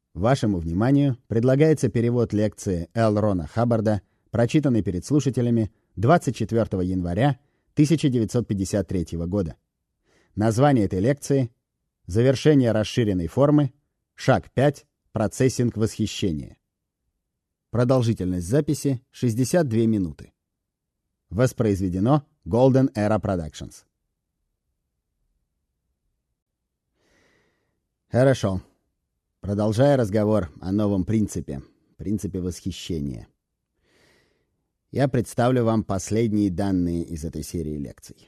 Вашему вниманию предлагается перевод лекции Л. Рона Хаббарда, прочитанной перед слушателями 24 января 1953 года. Название этой лекции — «Завершение расширенной формы. Шаг 5. Процессинг восхищения». Продолжительность записи — 62 минуты. Воспроизведено Golden Era Productions. Хорошо. Продолжая разговор о новом принципе восхищения, я представлю вам последние данные из этой серии лекций.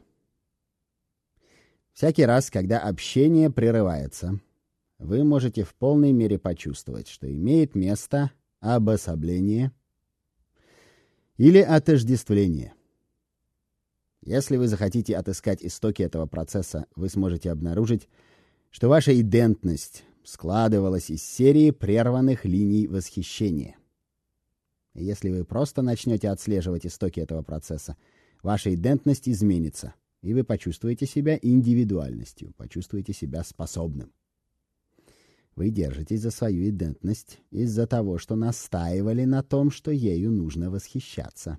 Всякий раз, когда общение прерывается, вы можете в полной мере почувствовать, что имеет место обособление или отождествление. Если вы захотите отыскать истоки этого процесса, вы сможете обнаружить, что ваша идентность складывалась из серии прерванных линий восхищения. И если вы просто начнете отслеживать истоки этого процесса, ваша идентность изменится, и вы почувствуете себя индивидуальностью, почувствуете себя способным. Вы держитесь за свою идентность из-за того, что настаивали на том, что ею нужно восхищаться.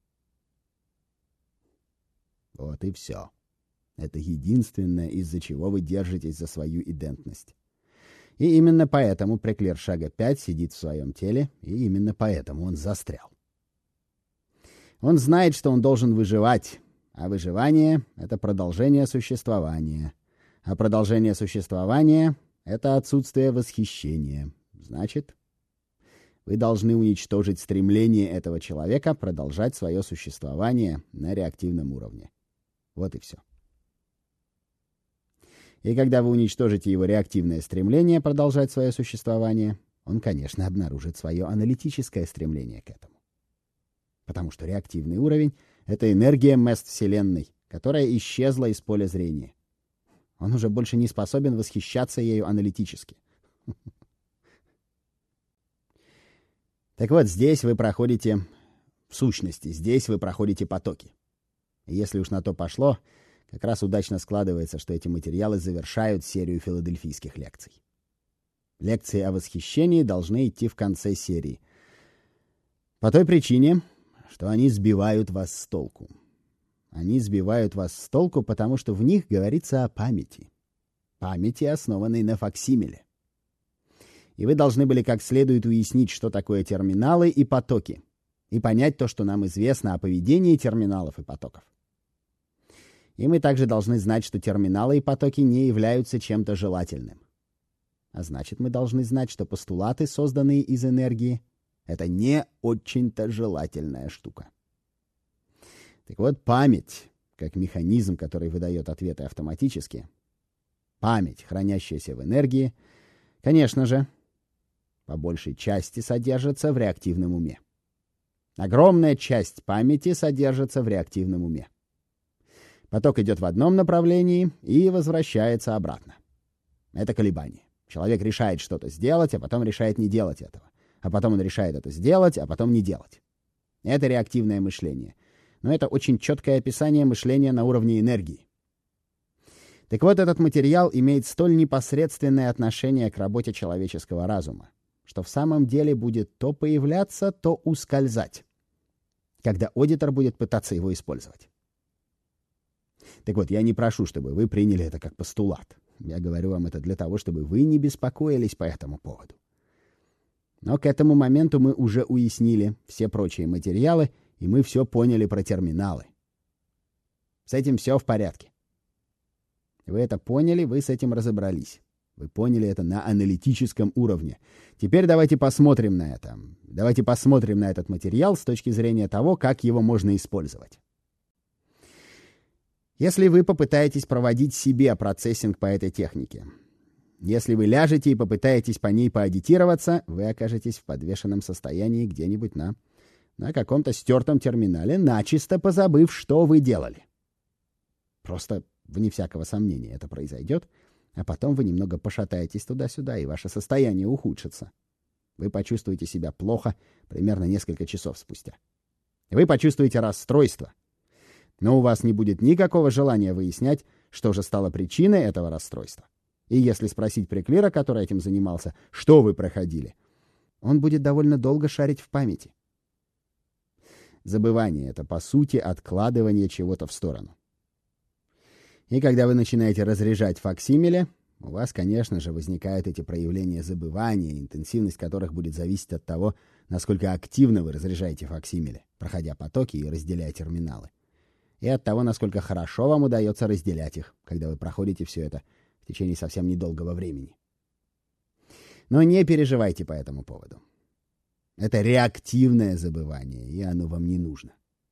Вот и все. Это единственное, из-за чего вы держитесь за свою идентность. И именно поэтому преклер шага 5 сидит в своем теле, и именно поэтому он застрял. Он знает, что он должен выживать, а выживание — это продолжение существования. А продолжение существования — это отсутствие восхищения. Значит, вы должны уничтожить стремление этого человека продолжать свое существование на реактивном уровне. Вот и все. И когда вы уничтожите его реактивное стремление продолжать свое существование, он, конечно, обнаружит свое аналитическое стремление к этому. Потому что реактивный уровень — это энергия мест Вселенной, которая исчезла из поля зрения. Он уже больше не способен восхищаться ею аналитически. Так вот, здесь вы проходите, в сущности, здесь вы проходите потоки. И если уж на то пошло, как раз удачно складывается, что эти материалы завершают серию филадельфийских лекций. Лекции о восхищении должны идти в конце серии. По той причине, что они сбивают вас с толку. Они сбивают вас с толку, потому что в них говорится о памяти. Памяти, основанной на факсимиле. И вы должны были как следует уяснить, что такое терминалы и потоки, и понять то, что нам известно о поведении терминалов и потоков. И мы также должны знать, что терминалы и потоки не являются чем-то желательным. А значит, мы должны знать, что постулаты, созданные из энергии, это не очень-то желательная штука. Так вот, память, как механизм, который выдает ответы автоматически, память, хранящаяся в энергии, конечно же, по большей части содержится в реактивном уме. Огромная часть памяти содержится в реактивном уме. Поток идет в одном направлении и возвращается обратно. Это колебание. Человек решает что-то сделать, а потом решает не делать этого. А потом он решает это сделать, а потом не делать. Это реактивное мышление. Но это очень четкое описание мышления на уровне энергии. Так вот, этот материал имеет столь непосредственное отношение к работе человеческого разума, что в самом деле будет то появляться, то ускользать, когда аудитор будет пытаться его использовать. Так вот, я не прошу, чтобы вы приняли это как постулат. Я говорю вам это для того, чтобы вы не беспокоились по этому поводу. Но к этому моменту мы уже уяснили все прочие материалы, и мы все поняли про терминалы. С этим все в порядке. Вы это поняли, вы с этим разобрались. Вы поняли это на аналитическом уровне. Теперь давайте посмотрим на это. Давайте посмотрим на этот материал с точки зрения того, как его можно использовать. Если вы попытаетесь проводить себе процессинг по этой технике, если вы ляжете и попытаетесь по ней поагитироваться, вы окажетесь в подвешенном состоянии где-нибудь на каком-то стертом терминале, начисто позабыв, что вы делали. Просто, вне всякого сомнения, это произойдет, а потом вы немного пошатаетесь туда-сюда, и ваше состояние ухудшится. Вы почувствуете себя плохо примерно несколько часов спустя. Вы почувствуете расстройство. Но у вас не будет никакого желания выяснять, что же стало причиной этого расстройства. И если спросить Преклира, который этим занимался, что вы проходили, он будет довольно долго шарить в памяти. Забывание — это, по сути, откладывание чего-то в сторону. И когда вы начинаете разряжать факсимиле, у вас, конечно же, возникают эти проявления забывания, интенсивность которых будет зависеть от того, насколько активно вы разряжаете факсимиле, проходя потоки и разделяя терминалы. И от того, насколько хорошо вам удается разделять их, когда вы проходите все это в течение совсем недолгого времени. Но не переживайте по этому поводу. Это реактивное забывание, и оно вам не нужно.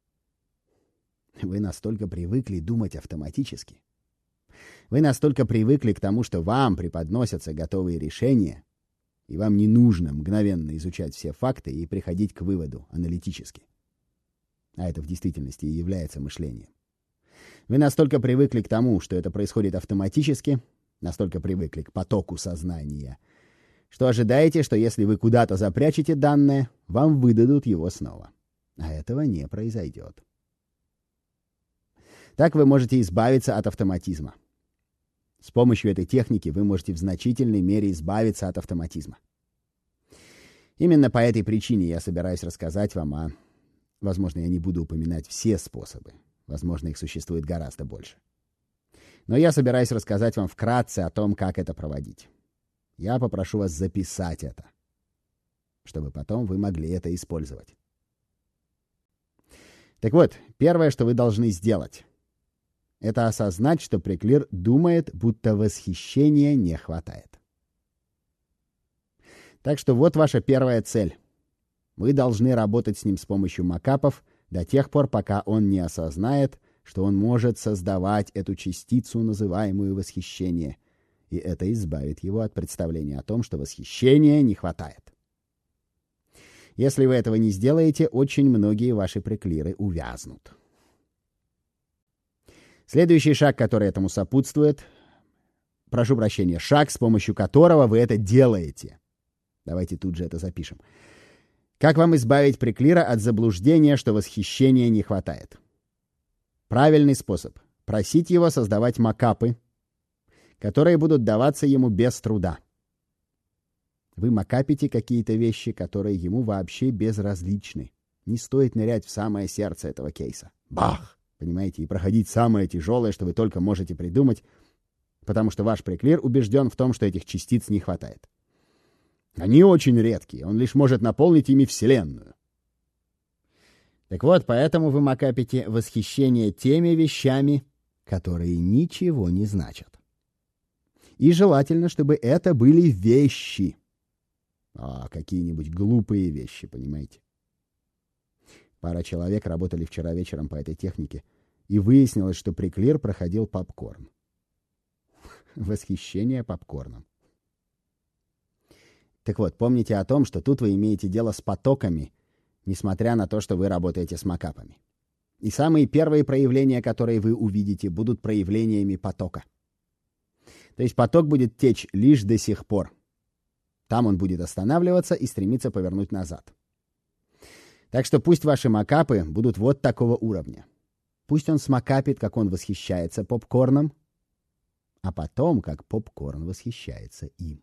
Вы настолько привыкли думать автоматически. Вы настолько привыкли к тому, что вам преподносятся готовые решения, и вам не нужно мгновенно изучать все факты и приходить к выводу аналитически. А это в действительности и является мышлением. Вы настолько привыкли к тому, что это происходит автоматически, настолько привыкли к потоку сознания, что ожидаете, что если вы куда-то запрячете данное, вам выдадут его снова. А этого не произойдет. Так вы можете избавиться от автоматизма. С помощью этой техники вы можете в значительной мере избавиться от автоматизма. Именно по этой причине я собираюсь рассказать вам Возможно, я не буду упоминать все способы. Возможно, их существует гораздо больше. Но я собираюсь рассказать вам вкратце о том, как это проводить. Я попрошу вас записать это, чтобы потом вы могли это использовать. Так вот, первое, что вы должны сделать, это осознать, что Преклир думает, будто восхищения не хватает. Так что вот ваша первая цель. Вы должны работать с ним с помощью макапов до тех пор, пока он не осознает, что он может создавать эту частицу, называемую восхищение, и это избавит его от представления о том, что восхищения не хватает. Если вы этого не сделаете, очень многие ваши преклиры увязнут. Следующий шаг, который этому сопутствует, шаг, с помощью которого вы это делаете. Давайте тут же это запишем. Как вам избавить преклира от заблуждения, что восхищения не хватает? Правильный способ — просить его создавать макапы, которые будут даваться ему без труда. Вы макапите какие-то вещи, которые ему вообще безразличны. Не стоит нырять в самое сердце этого кейса. Бах! Понимаете? И проходить самое тяжелое, что вы только можете придумать, потому что ваш преклир убежден в том, что этих частиц не хватает. Они очень редкие, он лишь может наполнить ими Вселенную. Так вот, поэтому вы макапите восхищение теми вещами, которые ничего не значат. И желательно, чтобы это были вещи. Какие-нибудь глупые вещи, понимаете? Пара человек работали вчера вечером по этой технике, и выяснилось, что преклир проходил попкорн. Восхищение попкорном. Так вот, помните о том, что тут вы имеете дело с потоками, несмотря на то, что вы работаете с макапами. И самые первые проявления, которые вы увидите, будут проявлениями потока. То есть поток будет течь лишь до сих пор. Там он будет останавливаться и стремиться повернуть назад. Так что пусть ваши макапы будут вот такого уровня. Пусть он смакапит, как он восхищается попкорном, а потом, как попкорн восхищается им.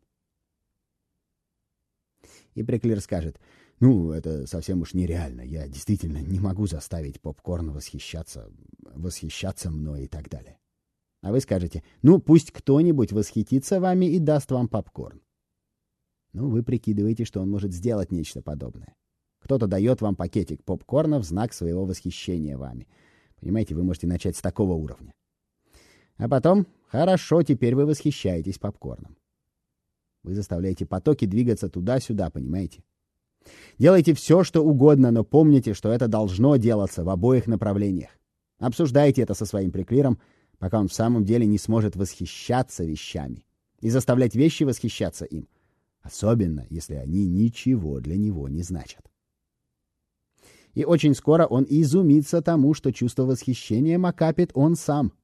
И преклир скажет: это совсем уж нереально, я действительно не могу заставить попкорн восхищаться мной и так далее. А вы скажете: пусть кто-нибудь восхитится вами и даст вам попкорн. Вы прикидываете, что он может сделать нечто подобное. Кто-то дает вам пакетик попкорна в знак своего восхищения вами. Понимаете, вы можете начать с такого уровня. А потом, хорошо, теперь вы восхищаетесь попкорном. Вы заставляете потоки двигаться туда-сюда, понимаете? Делайте все, что угодно, но помните, что это должно делаться в обоих направлениях. Обсуждайте это со своим преклиром, пока он в самом деле не сможет восхищаться вещами и заставлять вещи восхищаться им, особенно если они ничего для него не значат. И очень скоро он изумится тому, что чувство восхищения макапит он сам.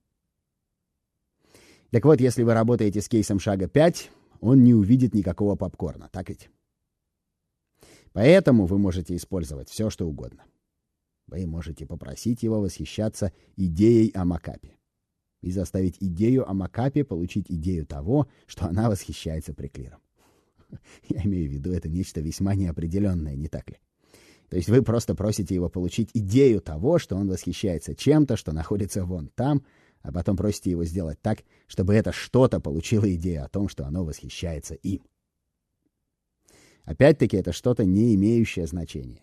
Так вот, если вы работаете с кейсом шага 5, он не увидит никакого попкорна, так ведь? Поэтому вы можете использовать все, что угодно. Вы можете попросить его восхищаться идеей о макапе. и заставить идею о макапе получить идею того, что она восхищается приклиром. Я имею в виду, это нечто весьма неопределенное, не так ли? То есть вы просто просите его получить идею того, что он восхищается чем-то, что находится вон там, а потом просите его сделать так, чтобы это что-то получило идею о том, что оно восхищается им. Опять-таки, это что-то, не имеющее значения.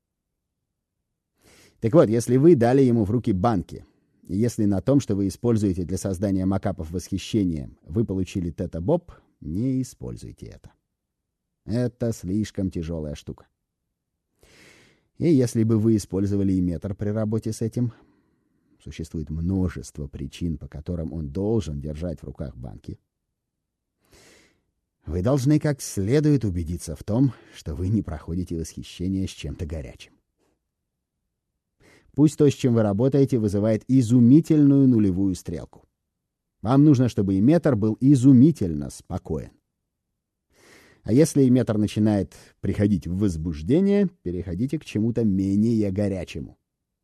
Так вот, если вы дали ему в руки банки, и если на том, что вы используете для создания макапов восхищения, вы получили тета-боб, не используйте это. Это слишком тяжелая штука. И если бы вы использовали эметтер при работе с этим, существует множество причин, по которым он должен держать в руках банки, вы должны как следует убедиться в том, что вы не проходите восхищение с чем-то горячим. Пусть то, с чем вы работаете, вызывает изумительную нулевую стрелку. Вам нужно, чтобы эметтер был изумительно спокоен. А если эметтер начинает приходить в возбуждение, переходите к чему-то менее горячему.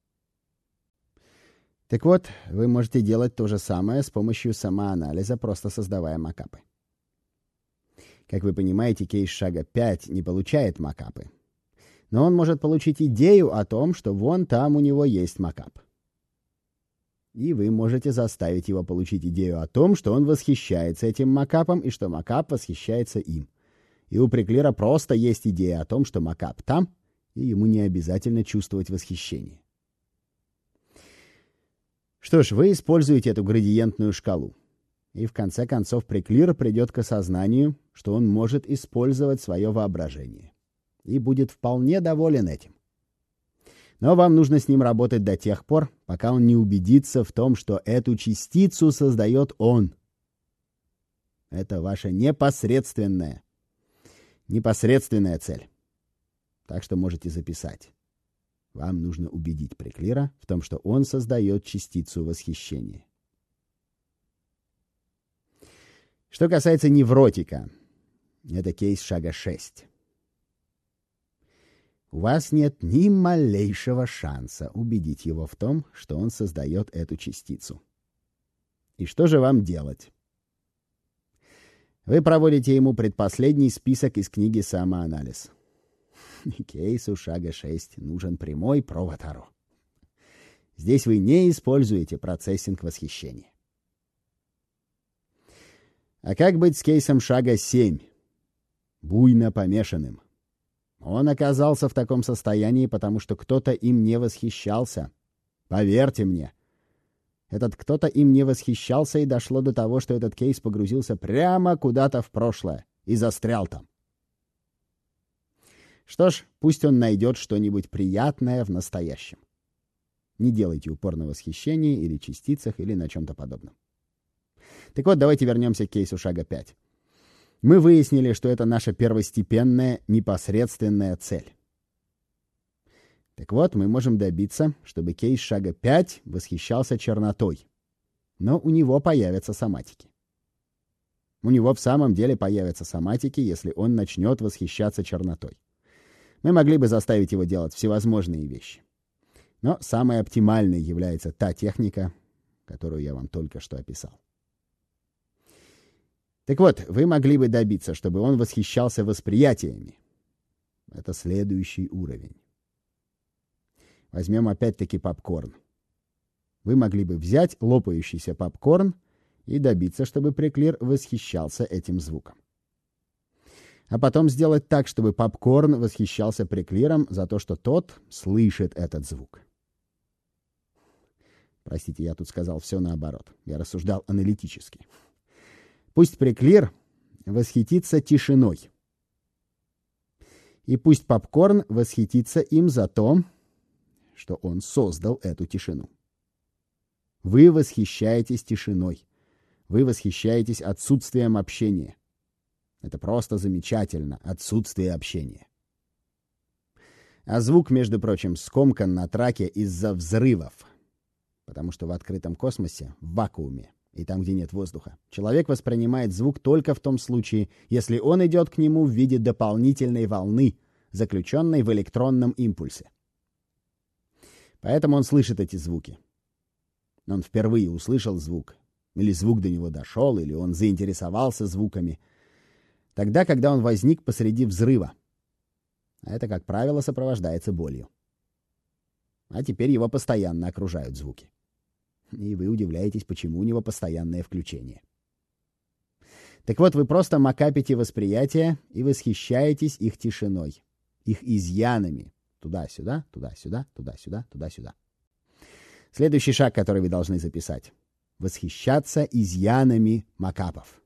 Так вот, вы можете делать то же самое с помощью самоанализа, просто создавая макапы. Как вы понимаете, кейс шага 5 не получает макапы. Но он может получить идею о том, что вон там у него есть макап. И вы можете заставить его получить идею о том, что он восхищается этим макапом и что макап восхищается им. И у приклира просто есть идея о том, что макап там, и ему не обязательно чувствовать восхищение. Что ж, вы используете эту градиентную шкалу. И в конце концов приклир придет к осознанию, что он может использовать свое воображение. И будет вполне доволен этим. Но вам нужно с ним работать до тех пор, пока он не убедится в том, что эту частицу создает он. Это ваша непосредственная цель. Так что можете записать. Вам нужно убедить приклира в том, что он создает частицу восхищения. Что касается невротика, это кейс шага 6. У вас нет ни малейшего шанса убедить его в том, что он создает эту частицу. И что же вам делать? Вы проводите ему предпоследний список из книги «Самоанализ». Кейсу шага 6 нужен прямой провод Аро. Здесь вы не используете процессинг восхищения. А как быть с кейсом шага 7? Буйно помешанным. Он оказался в таком состоянии, потому что кто-то им не восхищался. Поверьте мне. Этот кто-то им не восхищался, и дошло до того, что этот кейс погрузился прямо куда-то в прошлое и застрял там. Что ж, пусть он найдет что-нибудь приятное в настоящем. Не делайте упор на восхищении или частицах, или на чем-то подобном. Так вот, давайте вернемся к кейсу шага 5. Мы выяснили, что это наша первостепенная, непосредственная цель. Так вот, мы можем добиться, чтобы кейс шага 5 восхищался чернотой. Но у него появятся соматики. У него в самом деле появятся соматики, если он начнет восхищаться чернотой. Мы могли бы заставить его делать всевозможные вещи. Но самой оптимальной является та техника, которую я вам только что описал. Так вот, вы могли бы добиться, чтобы он восхищался восприятиями. Это следующий уровень. Возьмем опять-таки попкорн. Вы могли бы взять лопающийся попкорн и добиться, чтобы приклир восхищался этим звуком. А потом сделать так, чтобы попкорн восхищался приклиром за то, что тот слышит этот звук. Простите, я тут сказал все наоборот. Я рассуждал аналитически. Пусть приклир восхитится тишиной. И пусть попкорн восхитится им за то, что он создал эту тишину. Вы восхищаетесь тишиной. Вы восхищаетесь отсутствием общения. Это просто замечательно, отсутствие общения. А звук, между прочим, скомкан на траке из-за взрывов. Потому что в открытом космосе, в вакууме, и там, где нет воздуха, человек воспринимает звук только в том случае, если он идет к нему в виде дополнительной волны, заключенной в электронном импульсе. Поэтому он слышит эти звуки. Он впервые услышал звук, или звук до него дошел, или он заинтересовался звуками, тогда, когда он возник посреди взрыва. А это, как правило, сопровождается болью. А теперь его постоянно окружают звуки. И вы удивляетесь, почему у него постоянное включение. Так вот, вы просто макапите восприятие и восхищаетесь их тишиной, их изъянами. Туда-сюда, туда-сюда, туда-сюда, туда-сюда. Следующий шаг, который вы должны записать. Восхищаться изъянами макапов.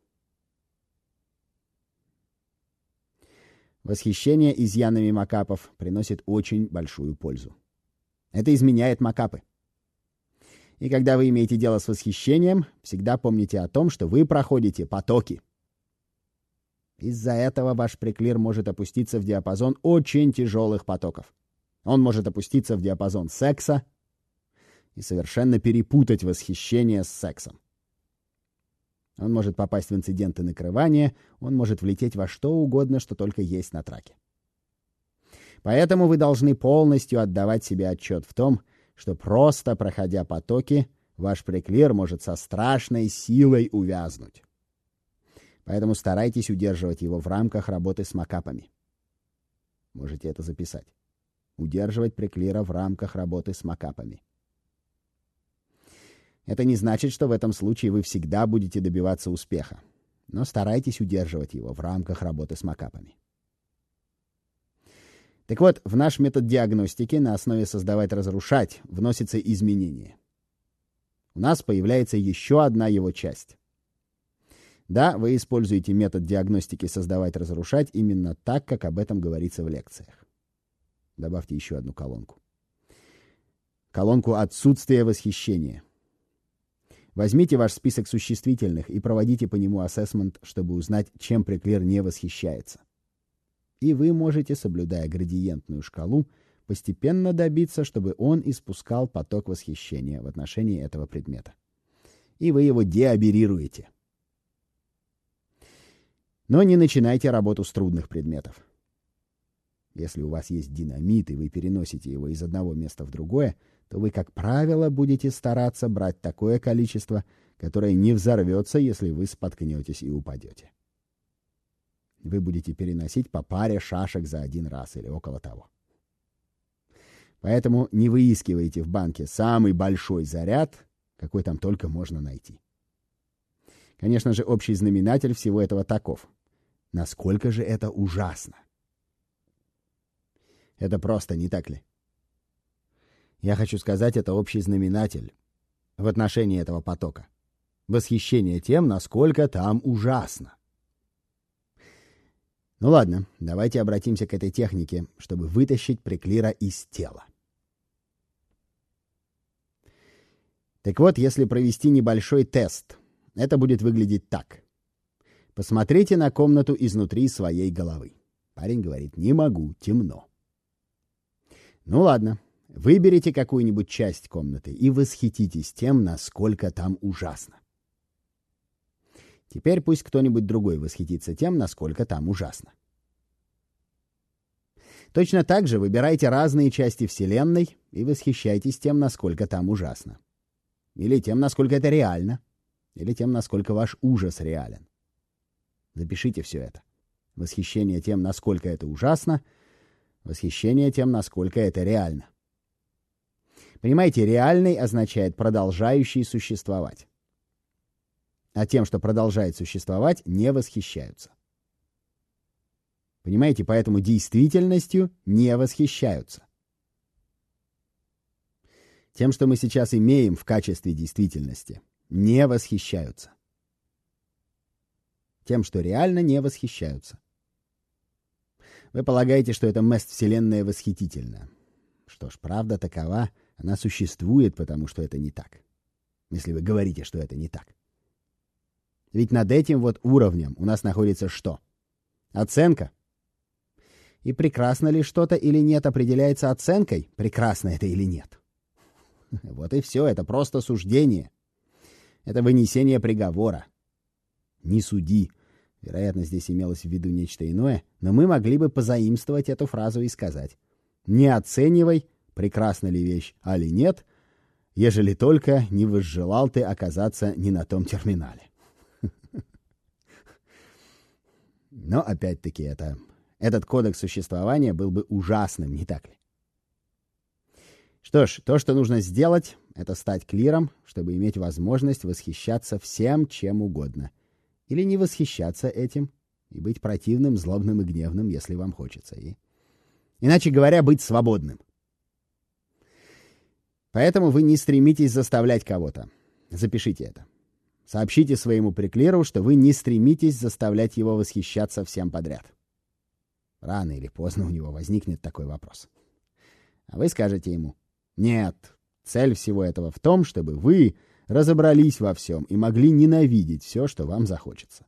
Восхищение изъянами макапов приносит очень большую пользу. Это изменяет макапы. И когда вы имеете дело с восхищением, всегда помните о том, что вы проходите потоки. Из-за этого ваш преклир может опуститься в диапазон очень тяжелых потоков. Он может опуститься в диапазон секса и совершенно перепутать восхищение с сексом. Он может попасть в инциденты накрывания, он может влететь во что угодно, что только есть на траке. Поэтому вы должны полностью отдавать себе отчет в том, что просто проходя потоки, ваш преклир может со страшной силой увязнуть. Поэтому старайтесь удерживать его в рамках работы с макапами. Можете это записать. Удерживать преклира в рамках работы с макапами. Это не значит, что в этом случае вы всегда будете добиваться успеха, но старайтесь удерживать его в рамках работы с макапами. Так вот, в наш метод диагностики на основе «создавать-разрушать» вносятся изменения. У нас появляется еще одна его часть. Да, вы используете метод диагностики «создавать-разрушать» именно так, как об этом говорится в лекциях. Добавьте еще одну колонку. Колонку «Отсутствие восхищения». Возьмите ваш список существительных и проводите по нему ассессмент, чтобы узнать, чем преклир не восхищается. И вы можете, соблюдая градиентную шкалу, постепенно добиться, чтобы он испускал поток восхищения в отношении этого предмета. И вы его деаберрируете. Но не начинайте работу с трудных предметов. Если у вас есть динамит, и вы переносите его из одного места в другое, то вы, как правило, будете стараться брать такое количество, которое не взорвется, если вы споткнетесь и упадете. Вы будете переносить по паре шашек за один раз или около того. Поэтому не выискивайте в банке самый большой заряд, какой там только можно найти. Конечно же, общий знаменатель всего этого таков. Насколько же это ужасно? Это просто, не так ли? Я хочу сказать, это общий знаменатель в отношении этого потока. Восхищение тем, насколько там ужасно. Ну ладно, давайте обратимся к этой технике, чтобы вытащить преклира из тела. Так вот, если провести небольшой тест, это будет выглядеть так. Посмотрите на комнату изнутри своей головы. Парень говорит: не могу, темно. Ну ладно, выберите какую-нибудь часть комнаты и восхититесь тем, насколько там ужасно. Теперь пусть кто-нибудь другой восхитится тем, насколько там ужасно. Точно так же выбирайте разные части Вселенной и восхищайтесь тем, насколько там ужасно. Или тем, насколько это реально. Или тем, насколько ваш ужас реален. Запишите все это. Восхищение тем, насколько это ужасно. Восхищение тем, насколько это реально. Понимаете, реальный означает продолжающий существовать. А тем, что продолжает существовать, не восхищаются. Понимаете, поэтому действительностью не восхищаются. Тем, что мы сейчас имеем в качестве действительности, не восхищаются. Тем, что реально, не восхищаются. Вы полагаете, что эта мест-вселенная восхитительна. Что ж, правда такова, она существует, потому что это не так. Если вы говорите, что это не так. Ведь над этим вот уровнем у нас находится что? Оценка. И прекрасно ли что-то или нет определяется оценкой, прекрасно это или нет. Вот и все, это просто суждение. Это вынесение приговора. Не суди. Вероятно, здесь имелось в виду нечто иное, но мы могли бы позаимствовать эту фразу и сказать: не оценивай, прекрасна ли вещь, али нет, ежели только не возжелал ты оказаться не на том терминале. Но опять-таки этот кодекс существования был бы ужасным, не так ли? Что ж, то, что нужно сделать, это стать клиром, чтобы иметь возможность восхищаться всем, чем угодно. Или не восхищаться этим и быть противным, злобным и гневным, если вам хочется. Иначе говоря, быть свободным. Поэтому вы не стремитесь заставлять кого-то. Запишите это. Сообщите своему преклиру, что вы не стремитесь заставлять его восхищаться всем подряд. Рано или поздно у него возникнет такой вопрос. А вы скажете ему: нет, цель всего этого в том, чтобы вы разобрались во всем и могли ненавидеть все, что вам захочется.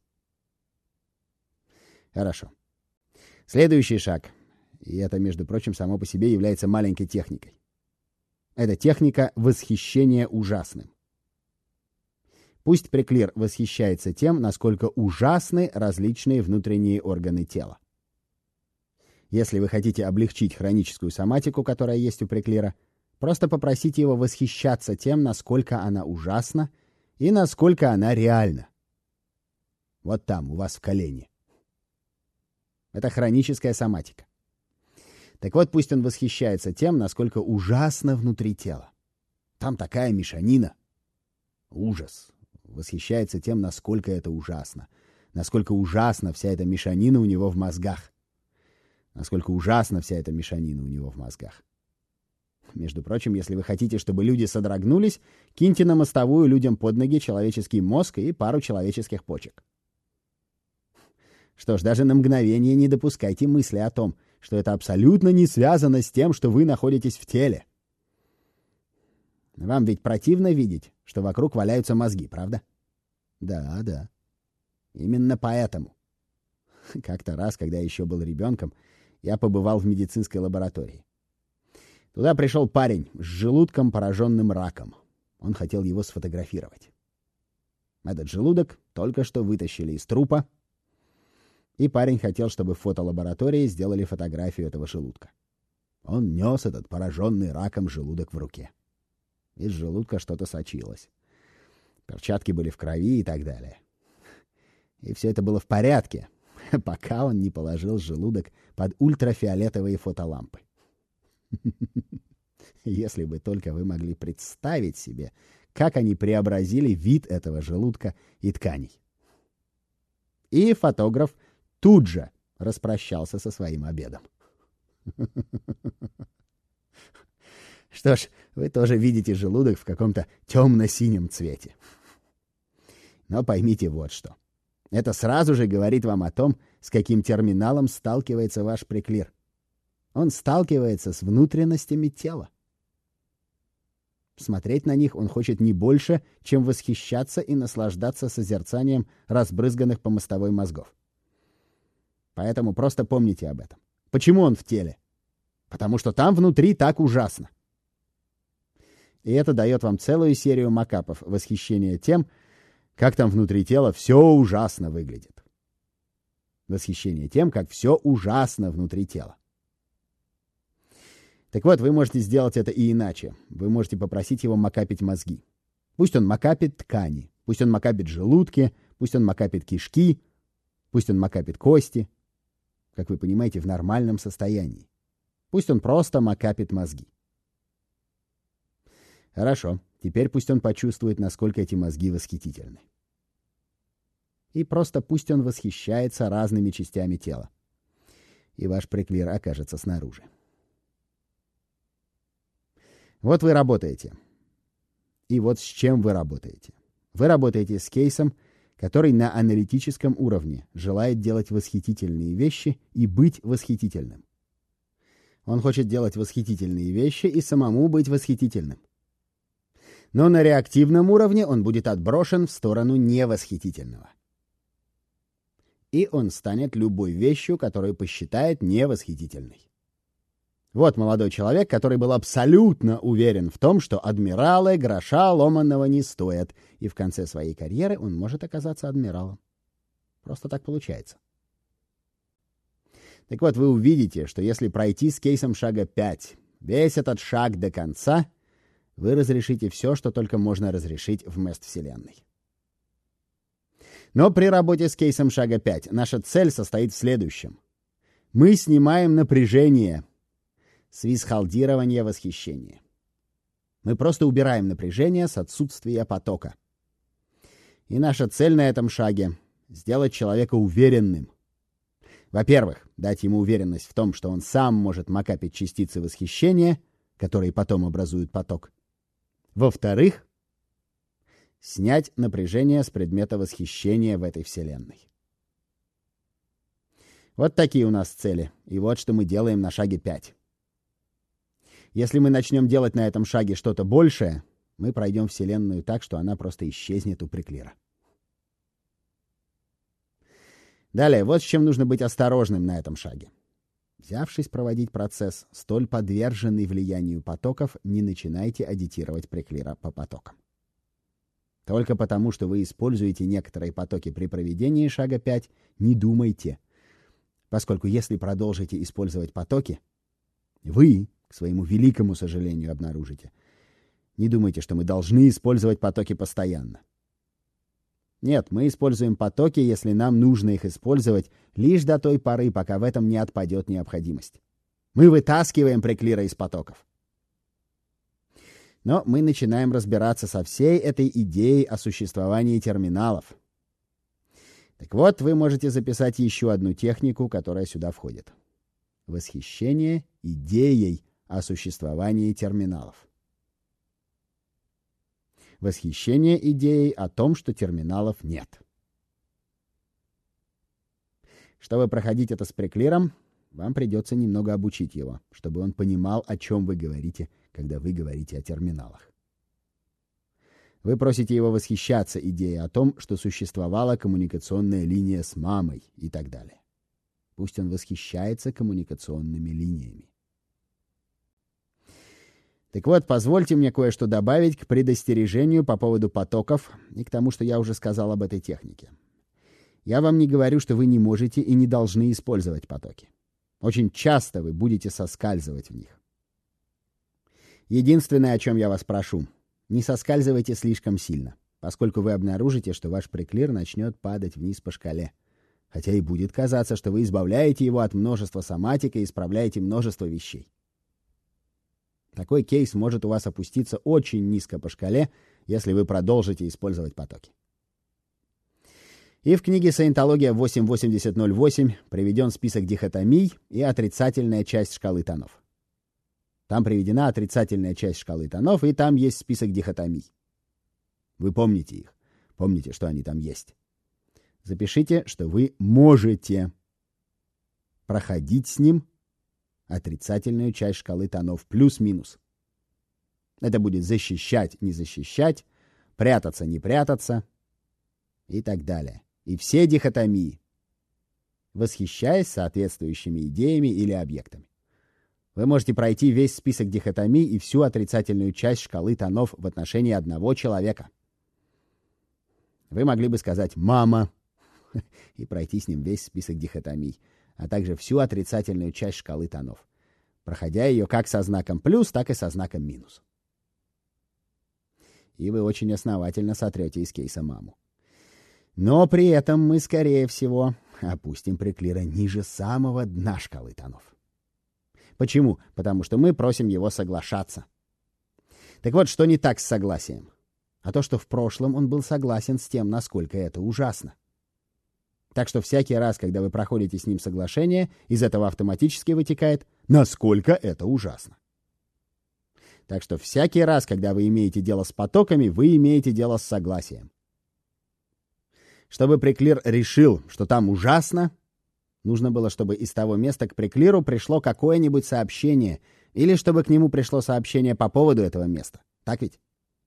Хорошо. Следующий шаг, и это, между прочим, само по себе является маленькой техникой. Это техника восхищения ужасным. Пусть преклир восхищается тем, насколько ужасны различные внутренние органы тела. Если вы хотите облегчить хроническую соматику, которая есть у преклира, просто попросите его восхищаться тем, насколько она ужасна и насколько она реальна. Вот там, у вас в колене. Это хроническая соматика. Так вот, пусть он восхищается тем, насколько ужасно внутри тела. Там такая мешанина. Ужас. Восхищается тем, насколько это ужасно. Насколько ужасна вся эта мешанина у него в мозгах. Насколько ужасна вся эта мешанина у него в мозгах. Между прочим, если вы хотите, чтобы люди содрогнулись, киньте на мостовую людям под ноги человеческий мозг и пару человеческих почек. Что ж, даже на мгновение не допускайте мысли о том, что это абсолютно не связано с тем, что вы находитесь в теле. Вам ведь противно видеть, что вокруг валяются мозги, правда? Да, да. Именно поэтому. Как-то раз, когда я еще был ребенком, я побывал в медицинской лаборатории. Туда пришел парень с желудком, пораженным раком. Он хотел его сфотографировать. Этот желудок только что вытащили из трупа, и парень хотел, чтобы в фотолаборатории сделали фотографию этого желудка. Он нес этот пораженный раком желудок в руке. Из желудка что-то сочилось. Перчатки были в крови и так далее. И все это было в порядке, пока он не положил желудок под ультрафиолетовые фотолампы. Если бы только вы могли представить себе, как они преобразили вид этого желудка и тканей. И фотограф тут же распрощался со своим обедом. Что ж, вы тоже видите желудок в каком-то темно-синем цвете. Но поймите вот что. Это сразу же говорит вам о том, с каким терминалом сталкивается ваш преклир. Он сталкивается с внутренностями тела. Смотреть на них он хочет не больше, чем восхищаться и наслаждаться созерцанием разбрызганных по мостовой мозгов. Поэтому просто помните об этом. Почему он в теле? Потому что там внутри так ужасно. И это дает вам целую серию макапов восхищения тем, как там внутри тела все ужасно выглядит. Восхищение тем, как все ужасно внутри тела. Так вот, вы можете сделать это и иначе. Вы можете попросить его макапить мозги. Пусть он макапит ткани, пусть он макапит желудки, пусть он макапит кишки, пусть он макапит кости. Как вы понимаете, в нормальном состоянии. Пусть он просто макапит мозги. Хорошо, теперь пусть он почувствует, насколько эти мозги восхитительны. И просто пусть он восхищается разными частями тела. И ваш преклир окажется снаружи. Вот вы работаете. И вот с чем вы работаете. Вы работаете с кейсом, который на аналитическом уровне желает делать восхитительные вещи и быть восхитительным. Он хочет делать восхитительные вещи и самому быть восхитительным. Но на реактивном уровне он будет отброшен в сторону невосхитительного. И он станет любой вещью, которую посчитает невосхитительной. Вот молодой человек, который был абсолютно уверен в том, что адмиралы гроша ломаного не стоят, и в конце своей карьеры он может оказаться адмиралом. Просто так получается. Так вот, вы увидите, что если пройти с кейсом шага 5, весь этот шаг до конца, вы разрешите все, что только можно разрешить в мест-вселенной. Но при работе с кейсом шага 5 наша цель состоит в следующем. Мы снимаем напряжение с висхалдирования восхищения. Мы просто убираем напряжение с отсутствия потока. И наша цель на этом шаге — сделать человека уверенным. Во-первых, дать ему уверенность в том, что он сам может макапить частицы восхищения, которые потом образуют поток. Во-вторых, снять напряжение с предмета восхищения в этой вселенной. Вот такие у нас цели, и вот что мы делаем на шаге 5. Если мы начнем делать на этом шаге что-то большее, мы пройдем вселенную так, что она просто исчезнет у Преклира. Далее, вот с чем нужно быть осторожным на этом шаге. Взявшись проводить процесс, столь подверженный влиянию потоков, не начинайте аддитировать Преклира по потокам. Только потому, что вы используете некоторые потоки при проведении шага 5, не думайте. Поскольку если продолжите использовать потоки, вы, к своему великому сожалению, обнаружите. Не думайте, что мы должны использовать потоки постоянно. Нет, мы используем потоки, если нам нужно их использовать лишь до той поры, пока в этом не отпадет необходимость. Мы вытаскиваем Преклира из потоков. Но мы начинаем разбираться со всей этой идеей о существовании терминалов. Так вот, вы можете записать еще одну технику, которая сюда входит. Восхищение идеей о существовании терминалов. Восхищение идеей о том, что терминалов нет. Чтобы проходить это с Преклиром, вам придется немного обучить его, чтобы он понимал, о чем вы говорите, когда вы говорите о терминалах. Вы просите его восхищаться идеей о том, что существовала коммуникационная линия с мамой и так далее. Пусть он восхищается коммуникационными линиями. Так вот, позвольте мне кое-что добавить к предостережению по поводу потоков и к тому, что я уже сказал об этой технике. Я вам не говорю, что вы не можете и не должны использовать потоки. Очень часто вы будете соскальзывать в них. Единственное, о чем я вас прошу, не соскальзывайте слишком сильно, поскольку вы обнаружите, что ваш Преклир начнет падать вниз по шкале. Хотя и будет казаться, что вы избавляете его от множества соматик и исправляете множество вещей. Такой кейс может у вас опуститься очень низко по шкале, если вы продолжите использовать потоки. И в книге «Саентология 8.80.08» приведен список дихотомий и отрицательная часть шкалы тонов. Там приведена отрицательная часть шкалы тонов, и там есть список дихотомий. Вы помните их. Помните, что они там есть. Запишите, что вы можете проходить с ним отрицательную часть шкалы тонов плюс-минус. Это будет защищать, не защищать, прятаться, не прятаться и так далее. И все дихотомии, восхищаясь соответствующими идеями или объектами. Вы можете пройти весь список дихотомий и всю отрицательную часть шкалы тонов в отношении одного человека. Вы могли бы сказать «мама» и пройти с ним весь список дихотомий, а также всю отрицательную часть шкалы тонов, проходя ее как со знаком плюс, так и со знаком минус. И вы очень основательно сотрете из кейса маму. Но при этом мы, скорее всего, опустим Преклира ниже самого дна шкалы тонов. Почему? Потому что мы просим его соглашаться. Так вот, что не так с согласием? А то, что в прошлом он был согласен с тем, насколько это ужасно. Так что всякий раз, когда вы проходите с ним соглашение, из этого автоматически вытекает, насколько это ужасно. Так что всякий раз, когда вы имеете дело с потоками, вы имеете дело с согласием. Чтобы Преклир решил, что там ужасно, нужно было, чтобы из того места к Преклиру пришло какое-нибудь сообщение, или чтобы к нему пришло сообщение по поводу этого места. Так ведь?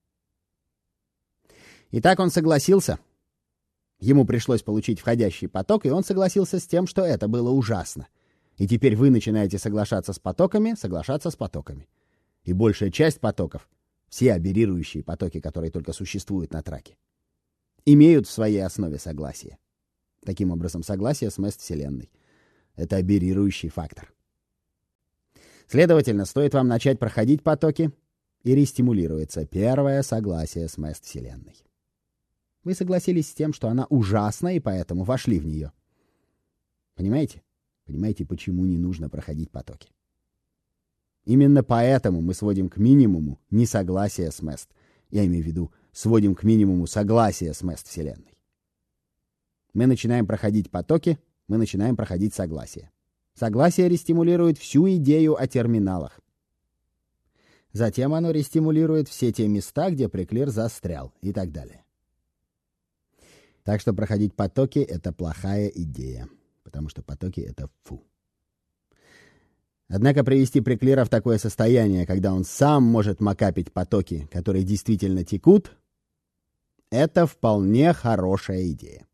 Итак, он согласился. Ему пришлось получить входящий поток, и он согласился с тем, что это было ужасно. И теперь вы начинаете соглашаться с потоками. И большая часть потоков, все аберрирующие потоки, которые только существуют на траке, имеют в своей основе согласие. Таким образом, согласие с мест-вселенной — это аберрирующий фактор. Следовательно, стоит вам начать проходить потоки, и рестимулируется первое согласие с мест Вселенной. Вы согласились с тем, что она ужасна, и поэтому вошли в нее. Понимаете? Понимаете, почему не нужно проходить потоки? Именно поэтому мы сводим к минимуму несогласие с мест. Я имею в виду, сводим к минимуму согласие с мест Вселенной. Мы начинаем проходить потоки, мы начинаем проходить согласие. Согласие рестимулирует всю идею о терминалах. Затем оно рестимулирует все те места, где приклир застрял, и так далее. Так что проходить потоки — это плохая идея, потому что потоки — это фу. Однако привести приклира в такое состояние, когда он сам может макапить потоки, которые действительно текут, это вполне хорошая идея.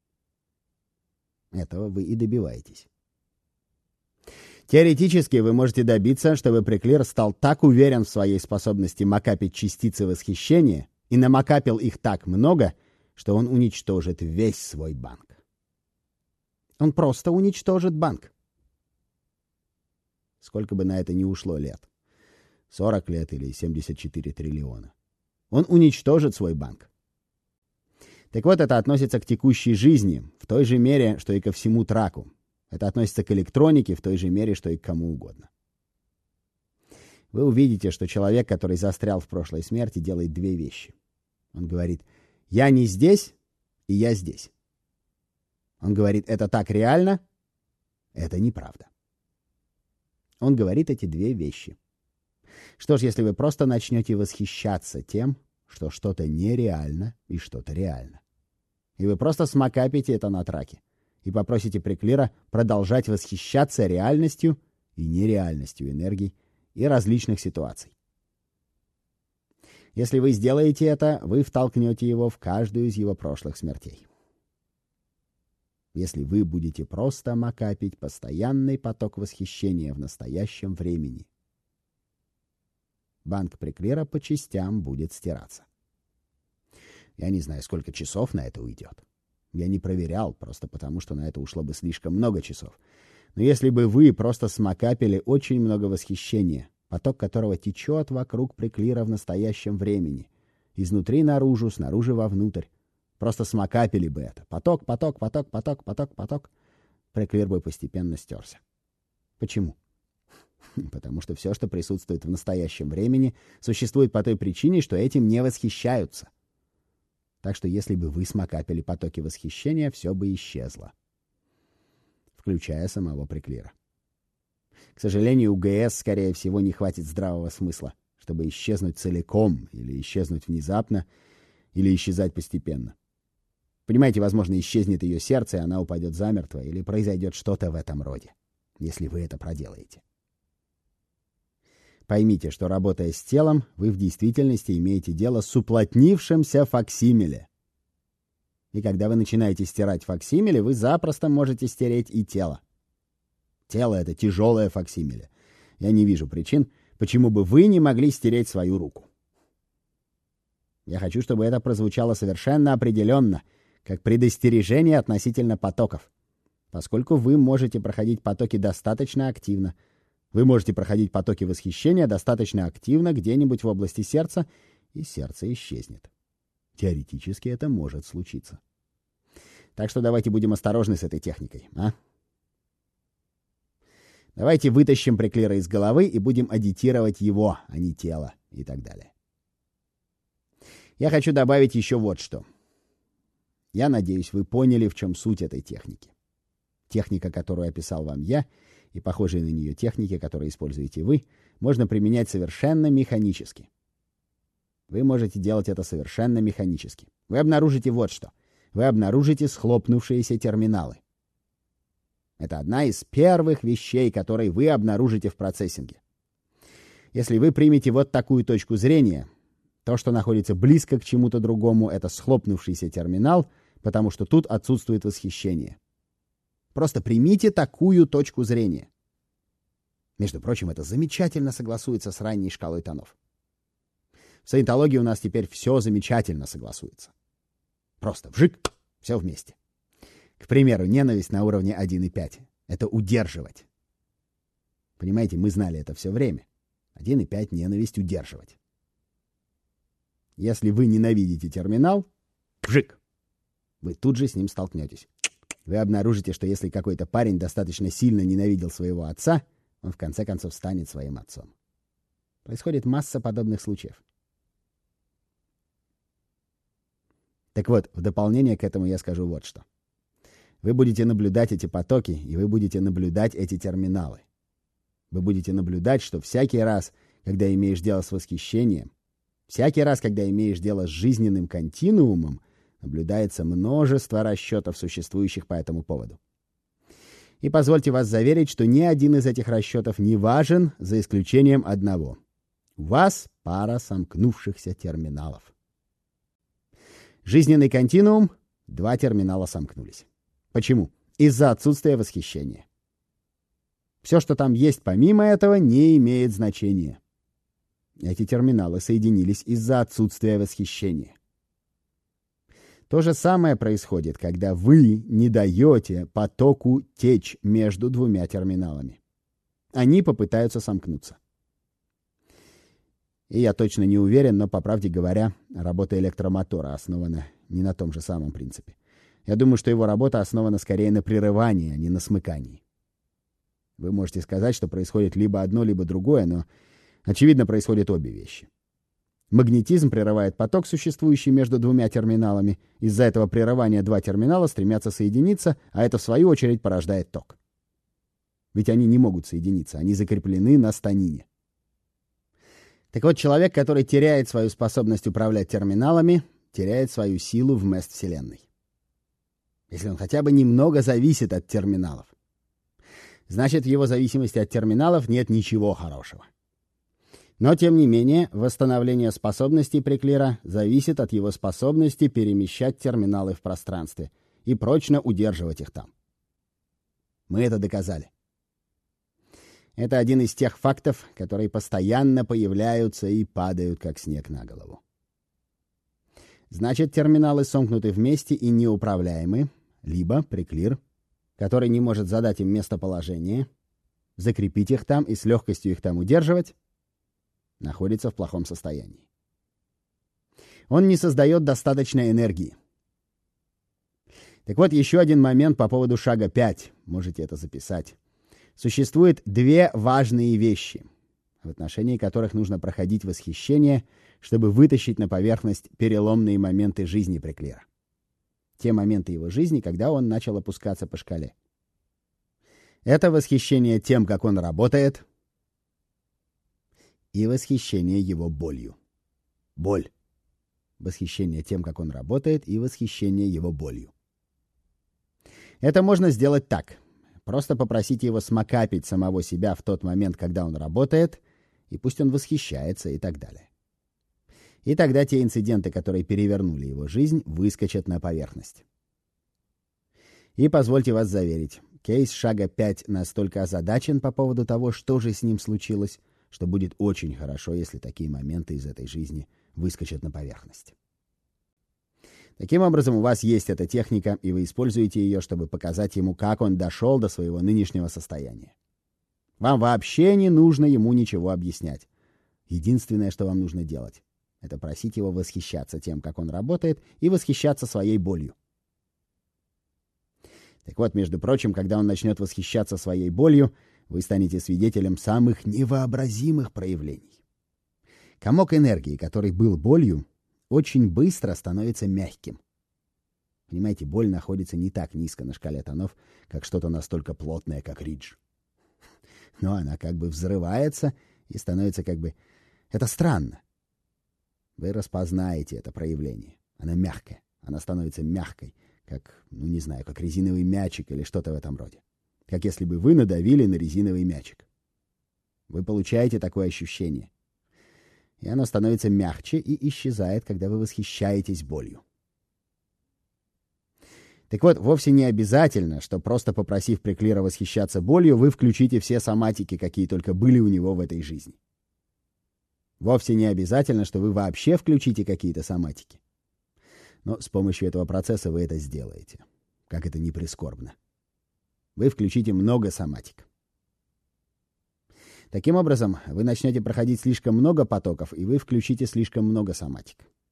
Этого вы и добиваетесь. Теоретически вы можете добиться, чтобы приклир стал так уверен в своей способности макапить частицы восхищения и намакапил их так много, что он уничтожит весь свой банк. Он просто уничтожит банк. Сколько бы на это ни ушло лет. 40 лет или 74 триллиона. Он уничтожит свой банк. Так вот, это относится к текущей жизни в той же мере, что и ко всему траку. Это относится к электронике в той же мере, что и к кому угодно. Вы увидите, что человек, который застрял в прошлой смерти, делает две вещи. Он говорит: «Я не здесь, и я здесь». Он говорит: «Это так реально?» Это неправда. Он говорит эти две вещи. Что ж, если вы просто начнете восхищаться тем, что что-то нереально и что-то реально, и вы просто смакапите это на траке, и попросите приклира продолжать восхищаться реальностью и нереальностью энергий и различных ситуаций. Если вы сделаете это, вы втолкнете его в каждую из его прошлых смертей. Если вы будете просто макапить постоянный поток восхищения в настоящем времени, банк приклира по частям будет стираться. Я не знаю, сколько часов на это уйдет. Я не проверял, просто потому, что на это ушло бы слишком много часов. Но если бы вы просто смакапили очень много восхищения, поток которого течет вокруг приклира в настоящем времени, изнутри наружу, снаружи вовнутрь, просто смакапили бы это. Поток, поток, поток, поток, поток, поток. Приклир бы постепенно стерся. Почему? Потому что все, что присутствует в настоящем времени, существует по той причине, что этим не восхищаются. Так что если бы вы смакапили потоки восхищения, все бы исчезло. Включая самого приклира. К сожалению, у ГС, скорее всего, не хватит здравого смысла, чтобы исчезнуть целиком, или исчезнуть внезапно, или исчезать постепенно. Понимаете, возможно, исчезнет ее сердце, и она упадет замертво, или произойдет что-то в этом роде, если вы это проделаете. Поймите, что, работая с телом, вы в действительности имеете дело с уплотнившимся факсимиле. И когда вы начинаете стирать факсимиле, вы запросто можете стереть и тело. Тело — это тяжелое факсимиле. Я не вижу причин, почему бы вы не могли стереть свою руку. Я хочу, чтобы это прозвучало совершенно определенно, как предостережение относительно потоков, поскольку вы можете проходить потоки достаточно активно. Вы можете проходить потоки восхищения достаточно активно где-нибудь в области сердца, и сердце исчезнет. Теоретически это может случиться. Так что давайте будем осторожны с этой техникой, а? Давайте вытащим приклира из головы и будем аддитировать его, а не тело, и так далее. Я хочу добавить еще вот что. Я надеюсь, вы поняли, в чем суть этой техники. Техника, которую описал вам я, и похожие на нее техники, которые используете вы, можно применять совершенно механически. Вы можете делать это совершенно механически. Вы обнаружите вот что. Вы обнаружите схлопнувшиеся терминалы. Это одна из первых вещей, которые вы обнаружите в процессинге. Если вы примете вот такую точку зрения, то, что находится близко к чему-то другому, это схлопнувшийся терминал, потому что тут отсутствует восхищение. Просто примите такую точку зрения. Между прочим, это замечательно согласуется с ранней шкалой тонов. В саентологии у нас теперь все замечательно согласуется. Просто вжик, все вместе. К примеру, ненависть на уровне 1,5 — это удерживать. Понимаете, мы знали это все время. 1,5 — ненависть удерживать. Если вы ненавидите терминал, вжик, вы тут же с ним столкнетесь. Вы обнаружите, что если какой-то парень достаточно сильно ненавидел своего отца, он в конце концов станет своим отцом. Происходит масса подобных случаев. Так вот, в дополнение к этому я скажу вот что. Вы будете наблюдать эти потоки, и вы будете наблюдать эти терминалы. Вы будете наблюдать, что всякий раз, когда имеешь дело с восхищением, всякий раз, когда имеешь дело с жизненным континуумом, наблюдается множество расчетов, существующих по этому поводу. И позвольте вас заверить, что ни один из этих расчетов не важен, за исключением одного. У вас пара сомкнувшихся терминалов. Жизненный континуум, 2 терминала сомкнулись. Почему? Из-за отсутствия восхищения. Все, что там есть помимо этого, не имеет значения. Эти терминалы соединились из-за отсутствия восхищения. То же самое происходит, когда вы не даете потоку течь между 2 терминалами. Они попытаются сомкнуться. И я точно не уверен, но, по правде говоря, работа электромотора основана не на том же самом принципе. Я думаю, что его работа основана скорее на прерывании, а не на смыкании. Вы можете сказать, что происходит либо одно, либо другое, но, очевидно, происходят обе вещи. Магнетизм прерывает поток, существующий между 2 терминалами. Из-за этого прерывания 2 терминала стремятся соединиться, а это, в свою очередь, порождает ток. Ведь они не могут соединиться, они закреплены на станине. Так вот, человек, который теряет свою способность управлять терминалами, теряет свою силу в мест-вселенной. Если он хотя бы немного зависит от терминалов, значит, в его зависимости от терминалов нет ничего хорошего. Но, тем не менее, восстановление способностей Приклира зависит от его способности перемещать терминалы в пространстве и прочно удерживать их там. Мы это доказали. Это один из тех фактов, которые постоянно появляются и падают, как снег на голову. Значит, терминалы сомкнуты вместе и неуправляемы, либо Приклир, который не может задать им местоположение, закрепить их там и с легкостью их там удерживать, находится в плохом состоянии. Он не создает достаточной энергии. Так вот, еще один момент по поводу шага 5. Можете это записать. Существует 2 важные вещи, в отношении которых нужно проходить восхищение, чтобы вытащить на поверхность переломные моменты жизни Приклира. Те моменты его жизни, когда он начал опускаться по шкале. Это восхищение тем, как он работает, и восхищение его болью. Боль. Восхищение тем, как он работает, и восхищение его болью. Это можно сделать так. Просто попросите его смакапить самого себя в тот момент, когда он работает, и пусть он восхищается и так далее. И тогда те инциденты, которые перевернули его жизнь, выскочат на поверхность. И позвольте вас заверить, кейс шага 5 настолько озадачен по поводу того, что же с ним случилось, что будет очень хорошо, если такие моменты из этой жизни выскочат на поверхность. Таким образом, у вас есть эта техника, и вы используете ее, чтобы показать ему, как он дошел до своего нынешнего состояния. Вам вообще не нужно ему ничего объяснять. Единственное, что вам нужно делать, это просить его восхищаться тем, как он работает, и восхищаться своей болью. Так вот, между прочим, когда он начнет восхищаться своей болью, вы станете свидетелем самых невообразимых проявлений. Комок энергии, который был болью, очень быстро становится мягким. Понимаете, боль находится не так низко на шкале тонов, как что-то настолько плотное, как ридж. Но она как бы взрывается и становится как бы... Это странно. Вы распознаете это проявление. Она мягкая. Она становится мягкой, как, не знаю, как резиновый мячик или что-то в этом роде. Как если бы вы надавили на резиновый мячик. Вы получаете такое ощущение. И оно становится мягче и исчезает, когда вы восхищаетесь болью. Так вот, вовсе не обязательно, что просто попросив Приклира восхищаться болью, вы включите все соматики, какие только были у него в этой жизни. Вовсе не обязательно, что вы вообще включите какие-то соматики. Но с помощью этого процесса вы это сделаете. Как это ни прискорбно. Вы включите много соматик. Таким образом, вы начнете проходить слишком много потоков, и вы включите слишком много соматик.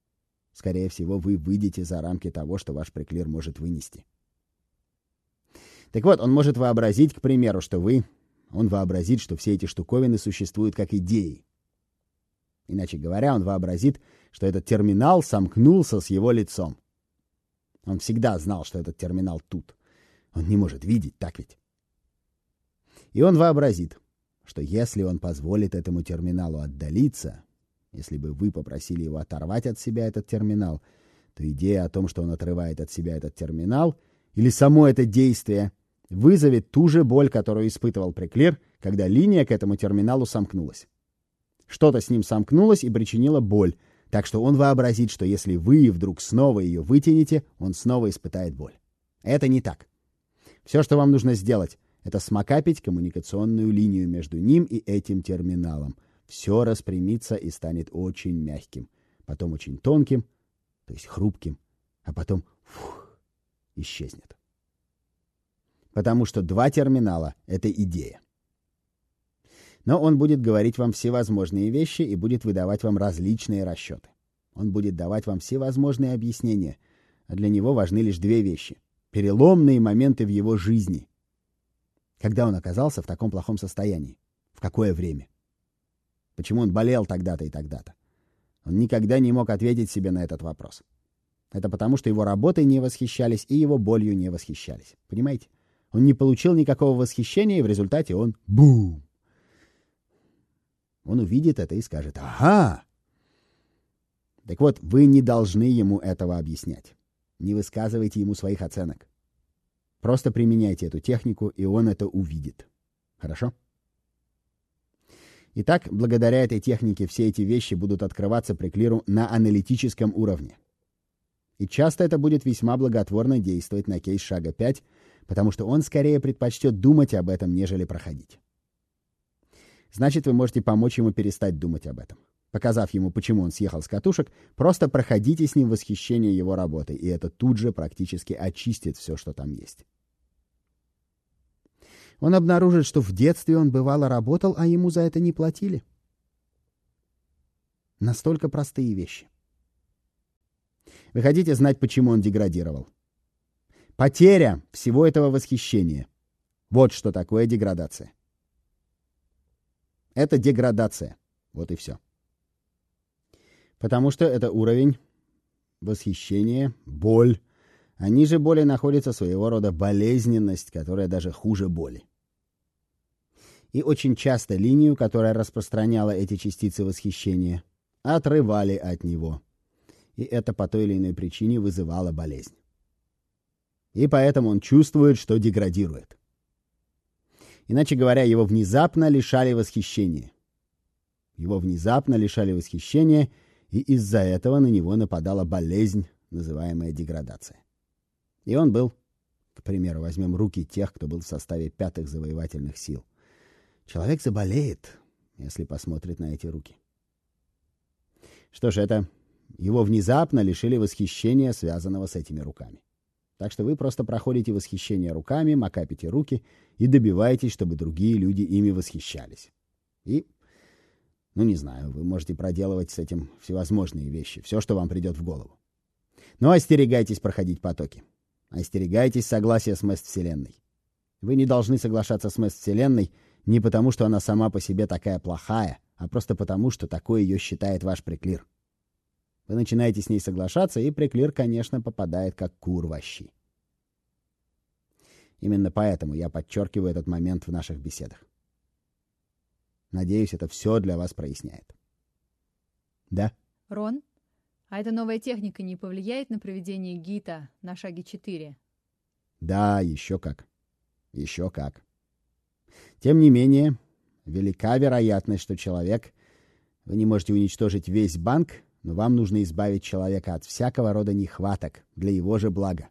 скорее всего, вы выйдете за рамки того, что ваш преклир может вынести. Так вот, он может вообразить, к примеру, он вообразит, что все эти штуковины существуют как идеи. Иначе говоря, он вообразит, что этот терминал сомкнулся с его лицом. Он всегда знал, что этот терминал тут. Он не может видеть, так ведь? И он вообразит, что если он позволит этому терминалу отдалиться, если бы вы попросили его оторвать от себя этот терминал, то идея о том, что он отрывает от себя этот терминал, или само это действие, вызовет ту же боль, которую испытывал преклир, когда линия к этому терминалу сомкнулась. Что-то с ним сомкнулось и причинило боль, так что он вообразит, что если вы вдруг снова ее вытянете, он снова испытает боль. Это не так. Все, что вам нужно сделать, это смакапить коммуникационную линию между ним и этим терминалом. Все распрямится и станет очень мягким, потом очень тонким, то есть хрупким, а потом исчезнет. Потому что два терминала — это идея. Но он будет говорить вам всевозможные вещи и будет выдавать вам различные расчеты. Он будет давать вам всевозможные объяснения, а для него важны лишь две вещи — переломные моменты в его жизни. Когда он оказался в таком плохом состоянии? В какое время? Почему он болел тогда-то и тогда-то? Он никогда не мог ответить себе на этот вопрос. Это потому, что его работой не восхищались и его болью не восхищались. Понимаете? Он не получил никакого восхищения, и в результате он бум! Он увидит это и скажет: «Ага!» Так вот, вы не должны ему этого объяснять. Не высказывайте ему своих оценок. Просто применяйте эту технику, и он это увидит. Хорошо? Итак, благодаря этой технике все эти вещи будут открываться преклиру на аналитическом уровне. И часто это будет весьма благотворно действовать на кейс шага 5, потому что он скорее предпочтет думать об этом, нежели проходить. Значит, вы можете помочь ему перестать думать об этом. Показав ему, почему он съехал с катушек, просто проходите с ним восхищение его работой, и это тут же практически очистит все, что там есть. Он обнаружит, что в детстве он бывало работал, а ему за это не платили. Настолько простые вещи. Вы хотите знать, почему он деградировал? Потеря всего этого восхищения. Вот что такое деградация. Это деградация. Вот и все. Потому что это уровень восхищения, боль. А ниже боли находится своего рода болезненность, которая даже хуже боли. И очень часто линию, которая распространяла эти частицы восхищения, отрывали от него. И это по той или иной причине вызывало болезнь. И поэтому он чувствует, что деградирует. Иначе говоря, его внезапно лишали восхищения. Его внезапно лишали восхищения, и из-за этого на него нападала болезнь, называемая деградация. И он был, к примеру, возьмем руки тех, кто был в составе 5-х завоевательных сил. Человек заболеет, если посмотрит на эти руки. Что ж, это его внезапно лишили восхищения, связанного с этими руками. Так что вы просто проходите восхищение руками, макапите руки и добиваетесь, чтобы другие люди ими восхищались. И, не знаю, вы можете проделывать с этим всевозможные вещи, все, что вам придет в голову. Но остерегайтесь проходить потоки. Остерегайтесь согласия с Мест-Вселенной. Вы не должны соглашаться с Мест-Вселенной не потому, что она сама по себе такая плохая, а просто потому, что такое ее считает ваш преклир. Вы начинаете с ней соглашаться, и преклир, конечно, попадает как кур в щи. Именно поэтому я подчеркиваю этот момент в наших беседах. Надеюсь, это все для вас проясняет. Да? Рон, а эта новая техника не повлияет на проведение ГИТа на шаге 4? Да, еще как. Еще как. Тем не менее, велика вероятность, что человек... Вы не можете уничтожить весь банк, но вам нужно избавить человека от всякого рода нехваток для его же блага.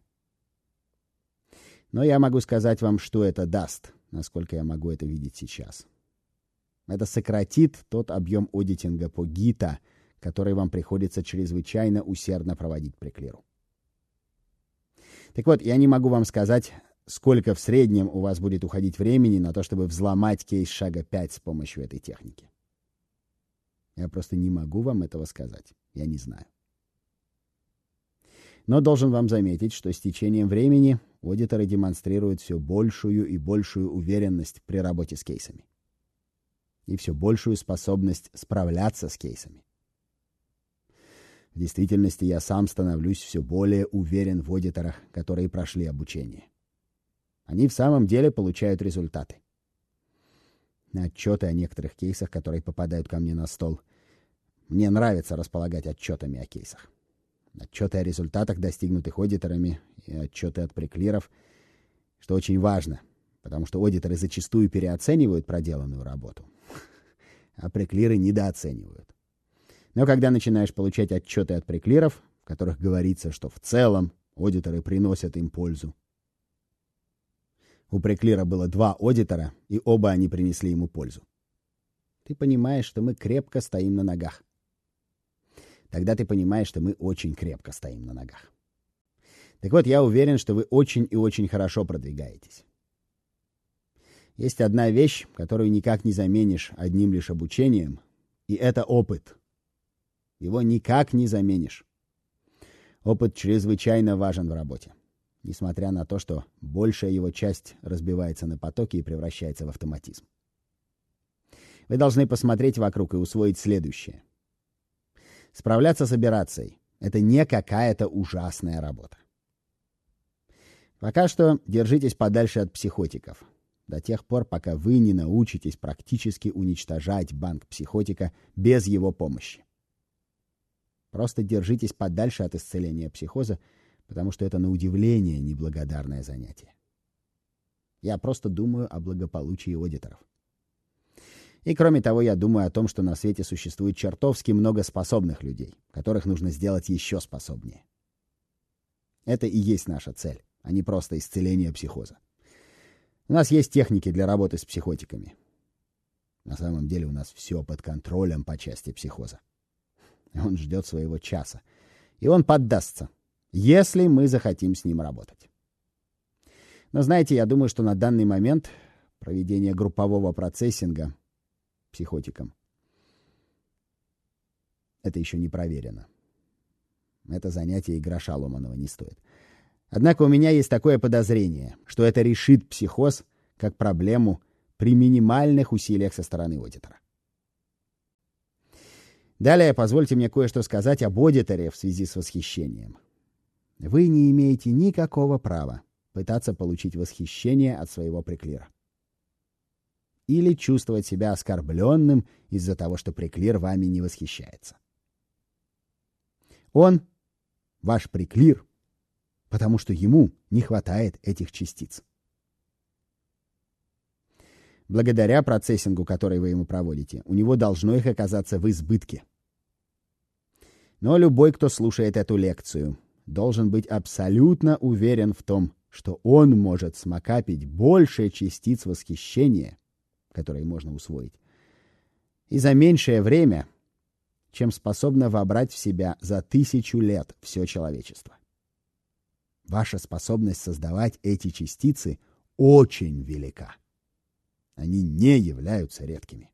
Но я могу сказать вам, что это даст, насколько я могу это видеть сейчас. Это сократит тот объем аудитинга по ГИТа, который вам приходится чрезвычайно усердно проводить преклиру. Так вот, я не могу вам сказать, сколько в среднем у вас будет уходить времени на то, чтобы взломать кейс шага 5 с помощью этой техники. Я просто не могу вам этого сказать. Я не знаю. Но должен вам заметить, что с течением времени аудиторы демонстрируют все большую и большую уверенность при работе с кейсами. И все большую способность справляться с кейсами. В действительности я сам становлюсь все более уверен в аудиторах, которые прошли обучение. Они в самом деле получают результаты. Отчеты о некоторых кейсах, которые попадают ко мне на стол. Мне нравится располагать отчетами о кейсах. Отчеты о результатах, достигнутых аудиторами, и отчеты от преклиров, что очень важно, потому что аудиторы зачастую переоценивают проделанную работу, а преклиры недооценивают. Но когда начинаешь получать отчеты от преклиров, в которых говорится, что в целом аудиторы приносят им пользу. У преклира было 2 аудитора, и оба они принесли ему пользу. Ты понимаешь, что мы крепко стоим на ногах. Тогда ты понимаешь, что мы очень крепко стоим на ногах. Так вот, я уверен, что вы очень и очень хорошо продвигаетесь. Есть одна вещь, которую никак не заменишь одним лишь обучением, и это опыт. Его никак не заменишь. Опыт чрезвычайно важен в работе, несмотря на то, что большая его часть разбивается на потоки и превращается в автоматизм. Вы должны посмотреть вокруг и усвоить следующее. Справляться с операцией — это не какая-то ужасная работа. Пока что держитесь подальше от психотиков, до тех пор, пока вы не научитесь практически уничтожать банк психотика без его помощи. Просто держитесь подальше от исцеления психоза, потому что это, на удивление, неблагодарное занятие. Я просто думаю о благополучии аудиторов. И кроме того, я думаю о том, что на свете существует чертовски много способных людей, которых нужно сделать еще способнее. Это и есть наша цель, а не просто исцеление психоза. У нас есть техники для работы с психотиками. На самом деле у нас все под контролем по части психоза. Он ждет своего часа. И он поддастся, если мы захотим с ним работать. Но знаете, я думаю, что на данный момент проведение группового процессинга психотиком это еще не проверено. Это занятие и гроша ломаного не стоит. Однако у меня есть такое подозрение, что это решит психоз как проблему при минимальных усилиях со стороны аудитора. Далее позвольте мне кое-что сказать об аудиторе в связи с восхищением. Вы не имеете никакого права пытаться получить восхищение от своего преклира. Или чувствовать себя оскорбленным из-за того, что преклир вами не восхищается. Он ваш преклир, потому что ему не хватает этих частиц. Благодаря процессингу, который вы ему проводите, у него должно их оказаться в избытке. Но любой, кто слушает эту лекцию, должен быть абсолютно уверен в том, что он может смакапить больше частиц восхищения, которые можно усвоить, и за меньшее время, чем способно вобрать в себя за 1000 лет все человечество. Ваша способность создавать эти частицы очень велика. Они не являются редкими.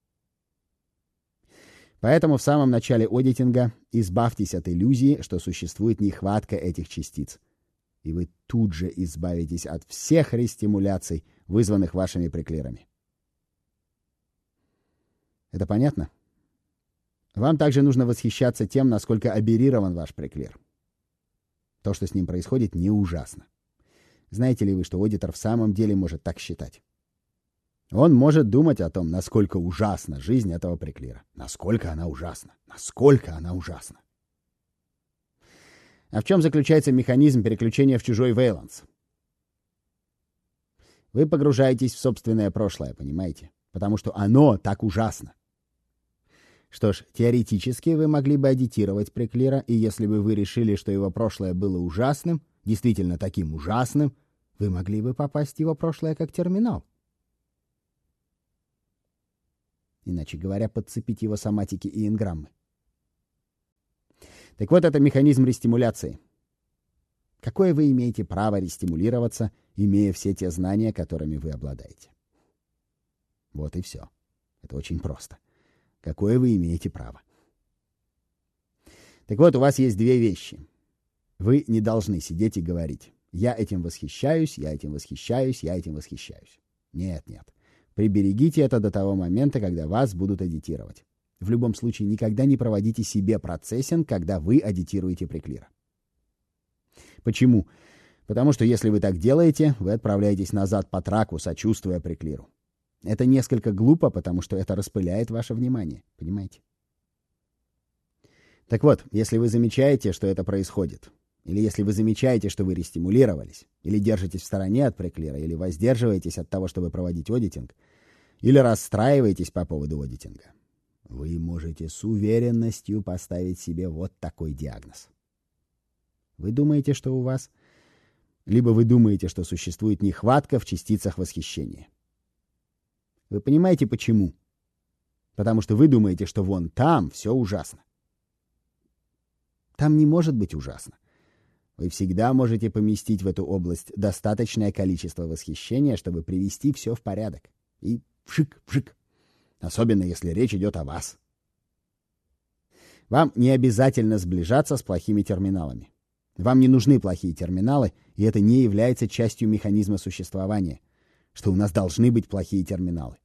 Поэтому в самом начале аудитинга избавьтесь от иллюзии, что существует нехватка этих частиц, и вы тут же избавитесь от всех рестимуляций, вызванных вашими преклирами. Это понятно? Вам также нужно восхищаться тем, насколько аберрирован ваш преклир. То, что с ним происходит, не ужасно. Знаете ли вы, что аудитор в самом деле может так считать? Он может думать о том, насколько ужасна жизнь этого преклира. Насколько она ужасна. Насколько она ужасна. А в чем заключается механизм переключения в чужой вейланс? Вы погружаетесь в собственное прошлое, понимаете? Потому что оно так ужасно. Что ж, теоретически вы могли бы аудитировать преклира, и если бы вы решили, что его прошлое было ужасным, действительно таким ужасным, вы могли бы попасть в его прошлое как терминал. Иначе говоря, подцепить его соматики и энграммы. Так вот, это механизм рестимуляции. Какое вы имеете право рестимулироваться, имея все те знания, которыми вы обладаете? Вот и все. Это очень просто. Какое вы имеете право? Так вот, у вас есть 2 вещи. Вы не должны сидеть и говорить: «Я этим восхищаюсь, я этим восхищаюсь, я этим восхищаюсь». Нет, нет. Приберегите это до того момента, когда вас будут адитировать. В любом случае, никогда не проводите себе процессинг, когда вы адитируете приклира. Почему? Потому что если вы так делаете, вы отправляетесь назад по траку, сочувствуя приклиру. Это несколько глупо, потому что это распыляет ваше внимание. Понимаете? Так вот, если вы замечаете, что это происходит, или если вы замечаете, что вы рестимулировались, или держитесь в стороне от приклира, или воздерживаетесь от того, чтобы проводить одитинг, или расстраиваетесь по поводу одитинга, вы можете с уверенностью поставить себе вот такой диагноз. Вы думаете, что у вас... Либо вы думаете, что существует нехватка в частицах восхищения. Вы понимаете, почему? Потому что вы думаете, что вон там все ужасно. Там не может быть ужасно. Вы всегда можете поместить в эту область достаточное количество восхищения, чтобы привести все в порядок. И вшик-вшик. Особенно, если речь идет о вас. Вам не обязательно сближаться с плохими терминалами. Вам не нужны плохие терминалы, и это не является частью механизма существования, что у нас должны быть плохие терминалы.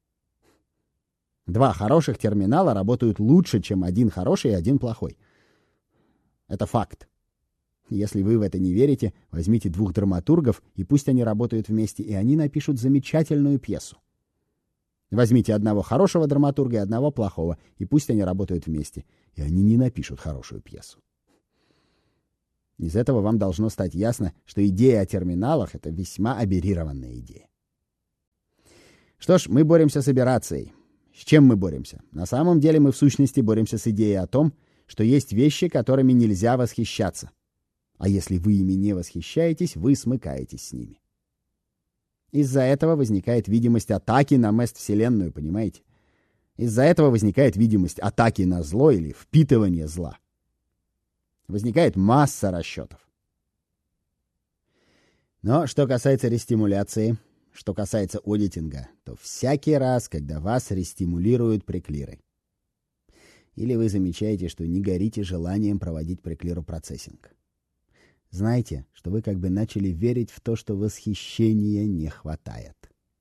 2 хороших терминала работают лучше, чем 1 хороший и 1 плохой. Это факт. Если вы в это не верите, возьмите 2 драматургов, и пусть они работают вместе, и они напишут замечательную пьесу. Возьмите 1 хорошего драматурга и 1 плохого, и пусть они работают вместе, и они не напишут хорошую пьесу. Из этого вам должно стать ясно, что идея о терминалах — это весьма аберрированная идея. Что ж, мы боремся с аберрацией. С чем мы боремся? На самом деле мы в сущности боремся с идеей о том, что есть вещи, которыми нельзя восхищаться. А если вы ими не восхищаетесь, вы смыкаетесь с ними. Из-за этого возникает видимость атаки на мест-вселенную, понимаете? Из-за этого возникает видимость атаки на зло или впитывания зла. Возникает масса расчетов. Но что касается рестимуляции, что касается одитинга, то всякий раз, когда вас рестимулируют приклирой, или вы замечаете, что не горите желанием проводить приклиру процессинг, знайте, что вы как бы начали верить в то, что восхищения не хватает.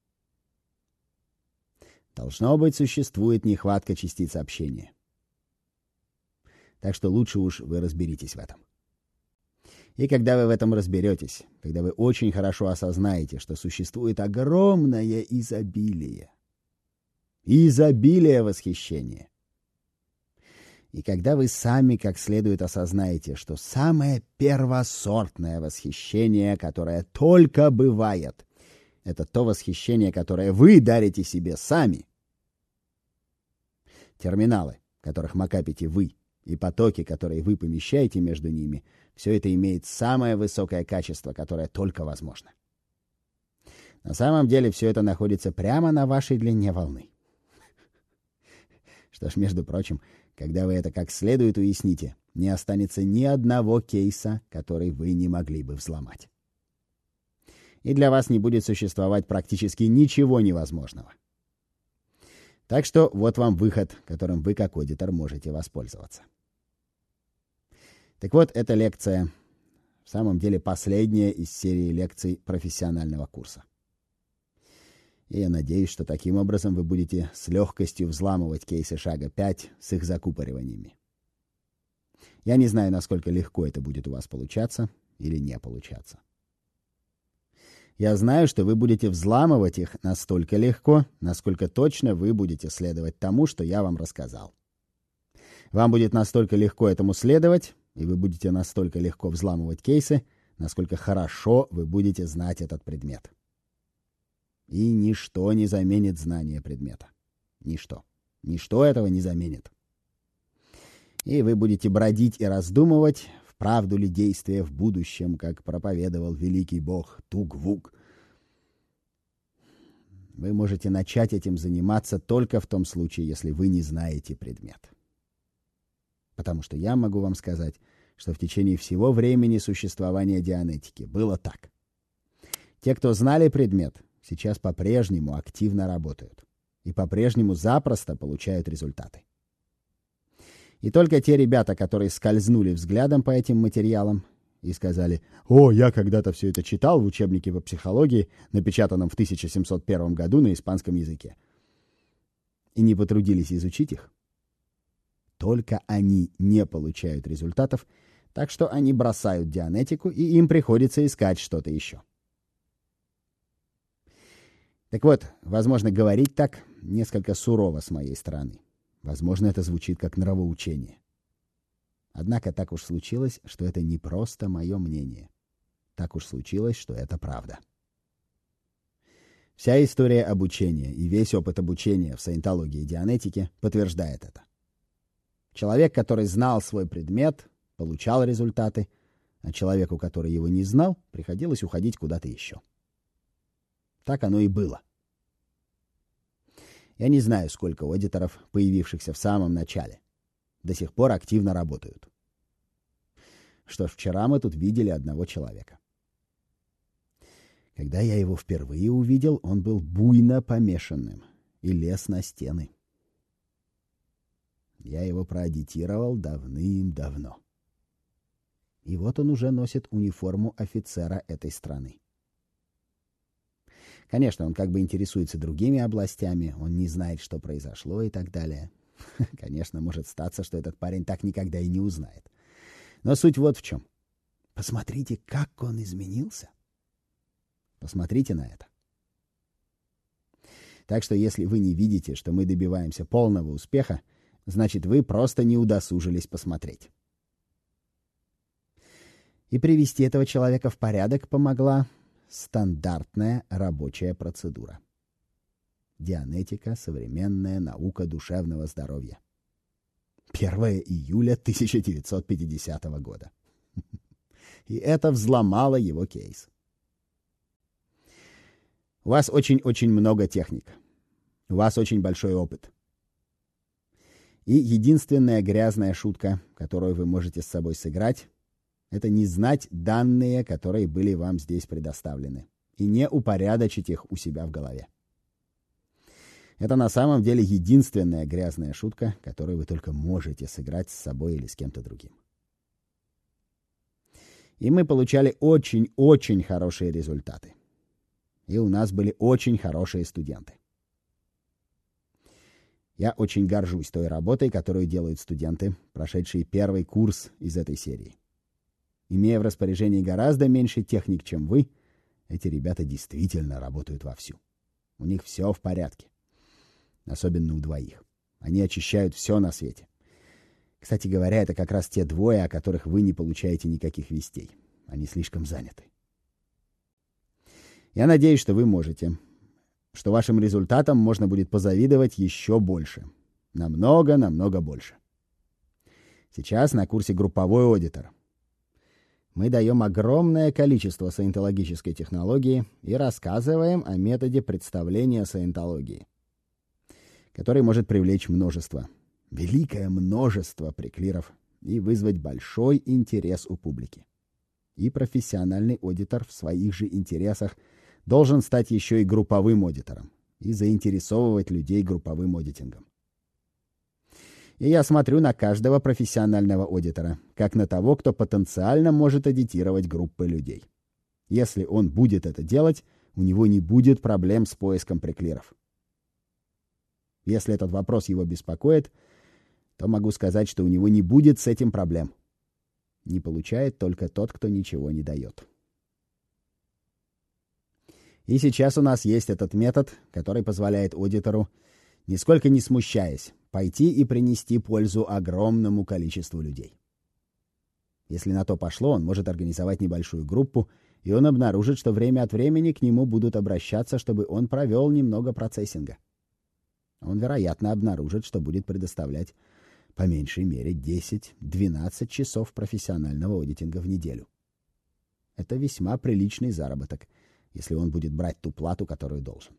Должно быть, существует нехватка частиц общения. Так что лучше уж вы разберитесь в этом. И когда вы в этом разберетесь, когда вы очень хорошо осознаете, что существует огромное изобилие восхищения, и когда вы сами как следует осознаете, что самое первосортное восхищение, которое только бывает, это то восхищение, которое вы дарите себе сами, терминалы, которых макапите вы, и потоки, которые вы помещаете между ними, все это имеет самое высокое качество, которое только возможно. На самом деле все это находится прямо на вашей длине волны. Что ж, между прочим, когда вы это как следует уясните, не останется ни одного кейса, который вы не могли бы взломать. И для вас не будет существовать практически ничего невозможного. Так что вот вам выход, которым вы как аудитор можете воспользоваться. Так вот, эта лекция в самом деле последняя из серии лекций профессионального курса. И я надеюсь, что таким образом вы будете с легкостью взламывать кейсы шага 5 с их закупориваниями. Я не знаю, насколько легко это будет у вас получаться или не получаться. Я знаю, что вы будете взламывать их настолько легко, насколько точно вы будете следовать тому, что я вам рассказал. Вам будет настолько легко этому следовать, и вы будете настолько легко взламывать кейсы, насколько хорошо вы будете знать этот предмет. И ничто не заменит знание предмета. Ничто. Ничто этого не заменит. И вы будете бродить и раздумывать, вправду ли действие в будущем, как проповедовал великий бог Туг-Вуг. Вы можете начать этим заниматься только в том случае, если вы не знаете предмет. Потому что я могу вам сказать, что в течение всего времени существования дианетики было так. Те, кто знали предмет, сейчас по-прежнему активно работают и по-прежнему запросто получают результаты. И только те ребята, которые скользнули взглядом по этим материалам и сказали: «О, я когда-то все это читал в учебнике по психологии, напечатанном в 1701 году на испанском языке», и не потрудились изучить их, только они не получают результатов, так что они бросают дианетику, и им приходится искать что-то еще. Так вот, возможно, говорить так несколько сурово с моей стороны. Возможно, это звучит как нравоучение. Однако так уж случилось, что это не просто мое мнение. Так уж случилось, что это правда. Вся история обучения и весь опыт обучения в саентологии и дианетике подтверждает это. Человек, который знал свой предмет, получал результаты, а человеку, который его не знал, приходилось уходить куда-то еще. Так оно и было. Я не знаю, сколько аудиторов, появившихся в самом начале, до сих пор активно работают. Что ж, вчера мы тут видели одного человека. Когда я его впервые увидел, он был буйно помешанным и лез на стены. Я его проагитировал давным-давно. И вот он уже носит униформу офицера этой страны. Конечно, он как бы интересуется другими областями, он не знает, что произошло и так далее. Конечно, может статься, что этот парень так никогда и не узнает. Но суть вот в чем. Посмотрите, как он изменился. Посмотрите на это. Так что если вы не видите, что мы добиваемся полного успеха, значит, вы просто не удосужились посмотреть. И привести этого человека в порядок помогла стандартная рабочая процедура. Дианетика — современная наука душевного здоровья. 1 июля 1950 года. И это взломало его кейс. У вас очень-очень много техник. У вас очень большой опыт. И единственная грязная шутка, которую вы можете с собой сыграть, это не знать данные, которые были вам здесь предоставлены, и не упорядочить их у себя в голове. Это на самом деле единственная грязная шутка, которую вы только можете сыграть с собой или с кем-то другим. И мы получали очень-очень хорошие результаты. И у нас были очень хорошие студенты. Я очень горжусь той работой, которую делают студенты, прошедшие первый курс из этой серии. Имея в распоряжении гораздо меньше техник, чем вы, эти ребята действительно работают вовсю. У них все в порядке. Особенно у двоих. Они очищают все на свете. Кстати говоря, это как раз те двое, о которых вы не получаете никаких вестей. Они слишком заняты. Я надеюсь, что вы можете. Что вашим результатам можно будет позавидовать еще больше. Намного больше. Сейчас на курсе групповой аудитор. Мы даем огромное количество саентологической технологии и рассказываем о методе представления саентологии, который может привлечь великое множество преклиров и вызвать большой интерес у публики. И профессиональный аудитор в своих же интересах должен стать еще и групповым аудитором и заинтересовывать людей групповым аудитингом. И я смотрю на каждого профессионального аудитора, как на того, кто потенциально может аудитировать группы людей. Если он будет это делать, у него не будет проблем с поиском преклиров. Если этот вопрос его беспокоит, то могу сказать, что у него не будет с этим проблем. Не получает только тот, кто ничего не дает. И сейчас у нас есть этот метод, который позволяет аудитору, нисколько не смущаясь, пойти и принести пользу огромному количеству людей. Если на то пошло, он может организовать небольшую группу, и он обнаружит, что время от времени к нему будут обращаться, чтобы он провел немного процессинга. Он, вероятно, обнаружит, что будет предоставлять по меньшей мере 10-12 часов профессионального аудитинга в неделю. Это весьма приличный заработок, если он будет брать ту плату, которую должен.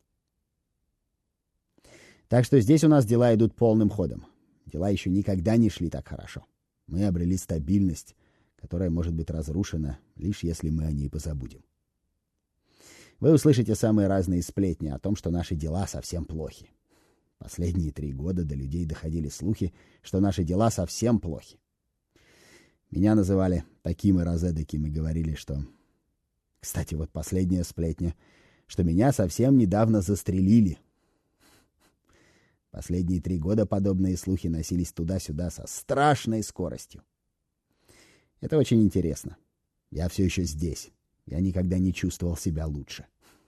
Так что здесь у нас дела идут полным ходом. Дела еще никогда не шли так хорошо. Мы обрели стабильность, которая может быть разрушена, лишь если мы о ней позабудем. Вы услышите самые разные сплетни о том, что наши дела совсем плохи. Последние 3 года до людей доходили слухи, что наши дела совсем плохи. Меня называли таким и разэдаким и говорили, что... Кстати, вот последняя сплетня, что меня совсем недавно застрелили. Последние 3 года подобные слухи носились туда-сюда со страшной скоростью. Это очень интересно. Я все еще здесь. Я никогда не чувствовал себя лучше.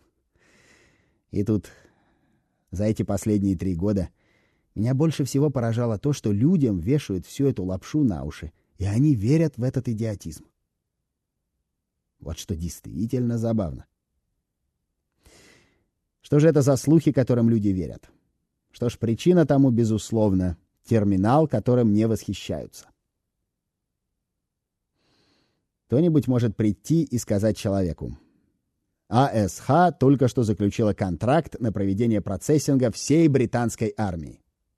И тут за эти последние 3 года меня больше всего поражало то, что людям вешают всю эту лапшу на уши, и они верят в этот идиотизм. Вот что действительно забавно. Что же это за слухи, которым люди верят? Что ж, причина тому, безусловно, терминал, которым не восхищаются. Кто-нибудь может прийти и сказать человеку: АСХ только что заключила контракт на проведение процессинга всей британской армии.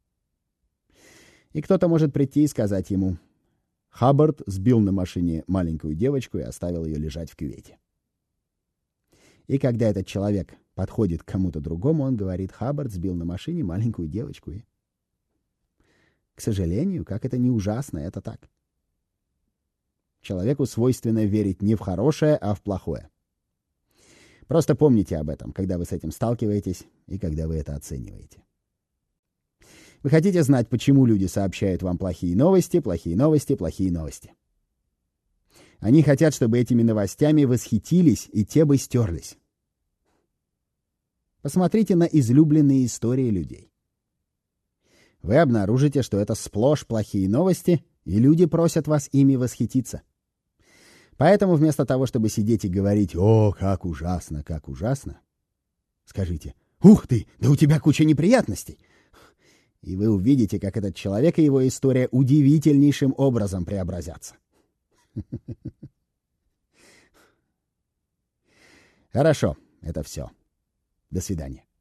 И кто-то может прийти и сказать ему: Хаббард сбил на машине маленькую девочку и оставил ее лежать в кювете. И когда этот человек подходит к кому-то другому, он говорит: Хаббард сбил на машине маленькую девочку. И, к сожалению, как это не ужасно, это так. Человеку свойственно верить не в хорошее, а в плохое. Просто помните об этом, когда вы с этим сталкиваетесь и когда вы это оцениваете. Вы хотите знать, почему люди сообщают вам плохие новости, плохие новости, плохие новости? Они хотят, чтобы этими новостями восхитились, и те бы стерлись. Посмотрите на излюбленные истории людей. Вы обнаружите, что это сплошь плохие новости, и люди просят вас ими восхититься. Поэтому вместо того, чтобы сидеть и говорить: «О, как ужасно, скажите: «Ух ты, да у тебя куча неприятностей!» И вы увидите, как этот человек и его история удивительнейшим образом преобразятся. Хорошо, это все. До свидания.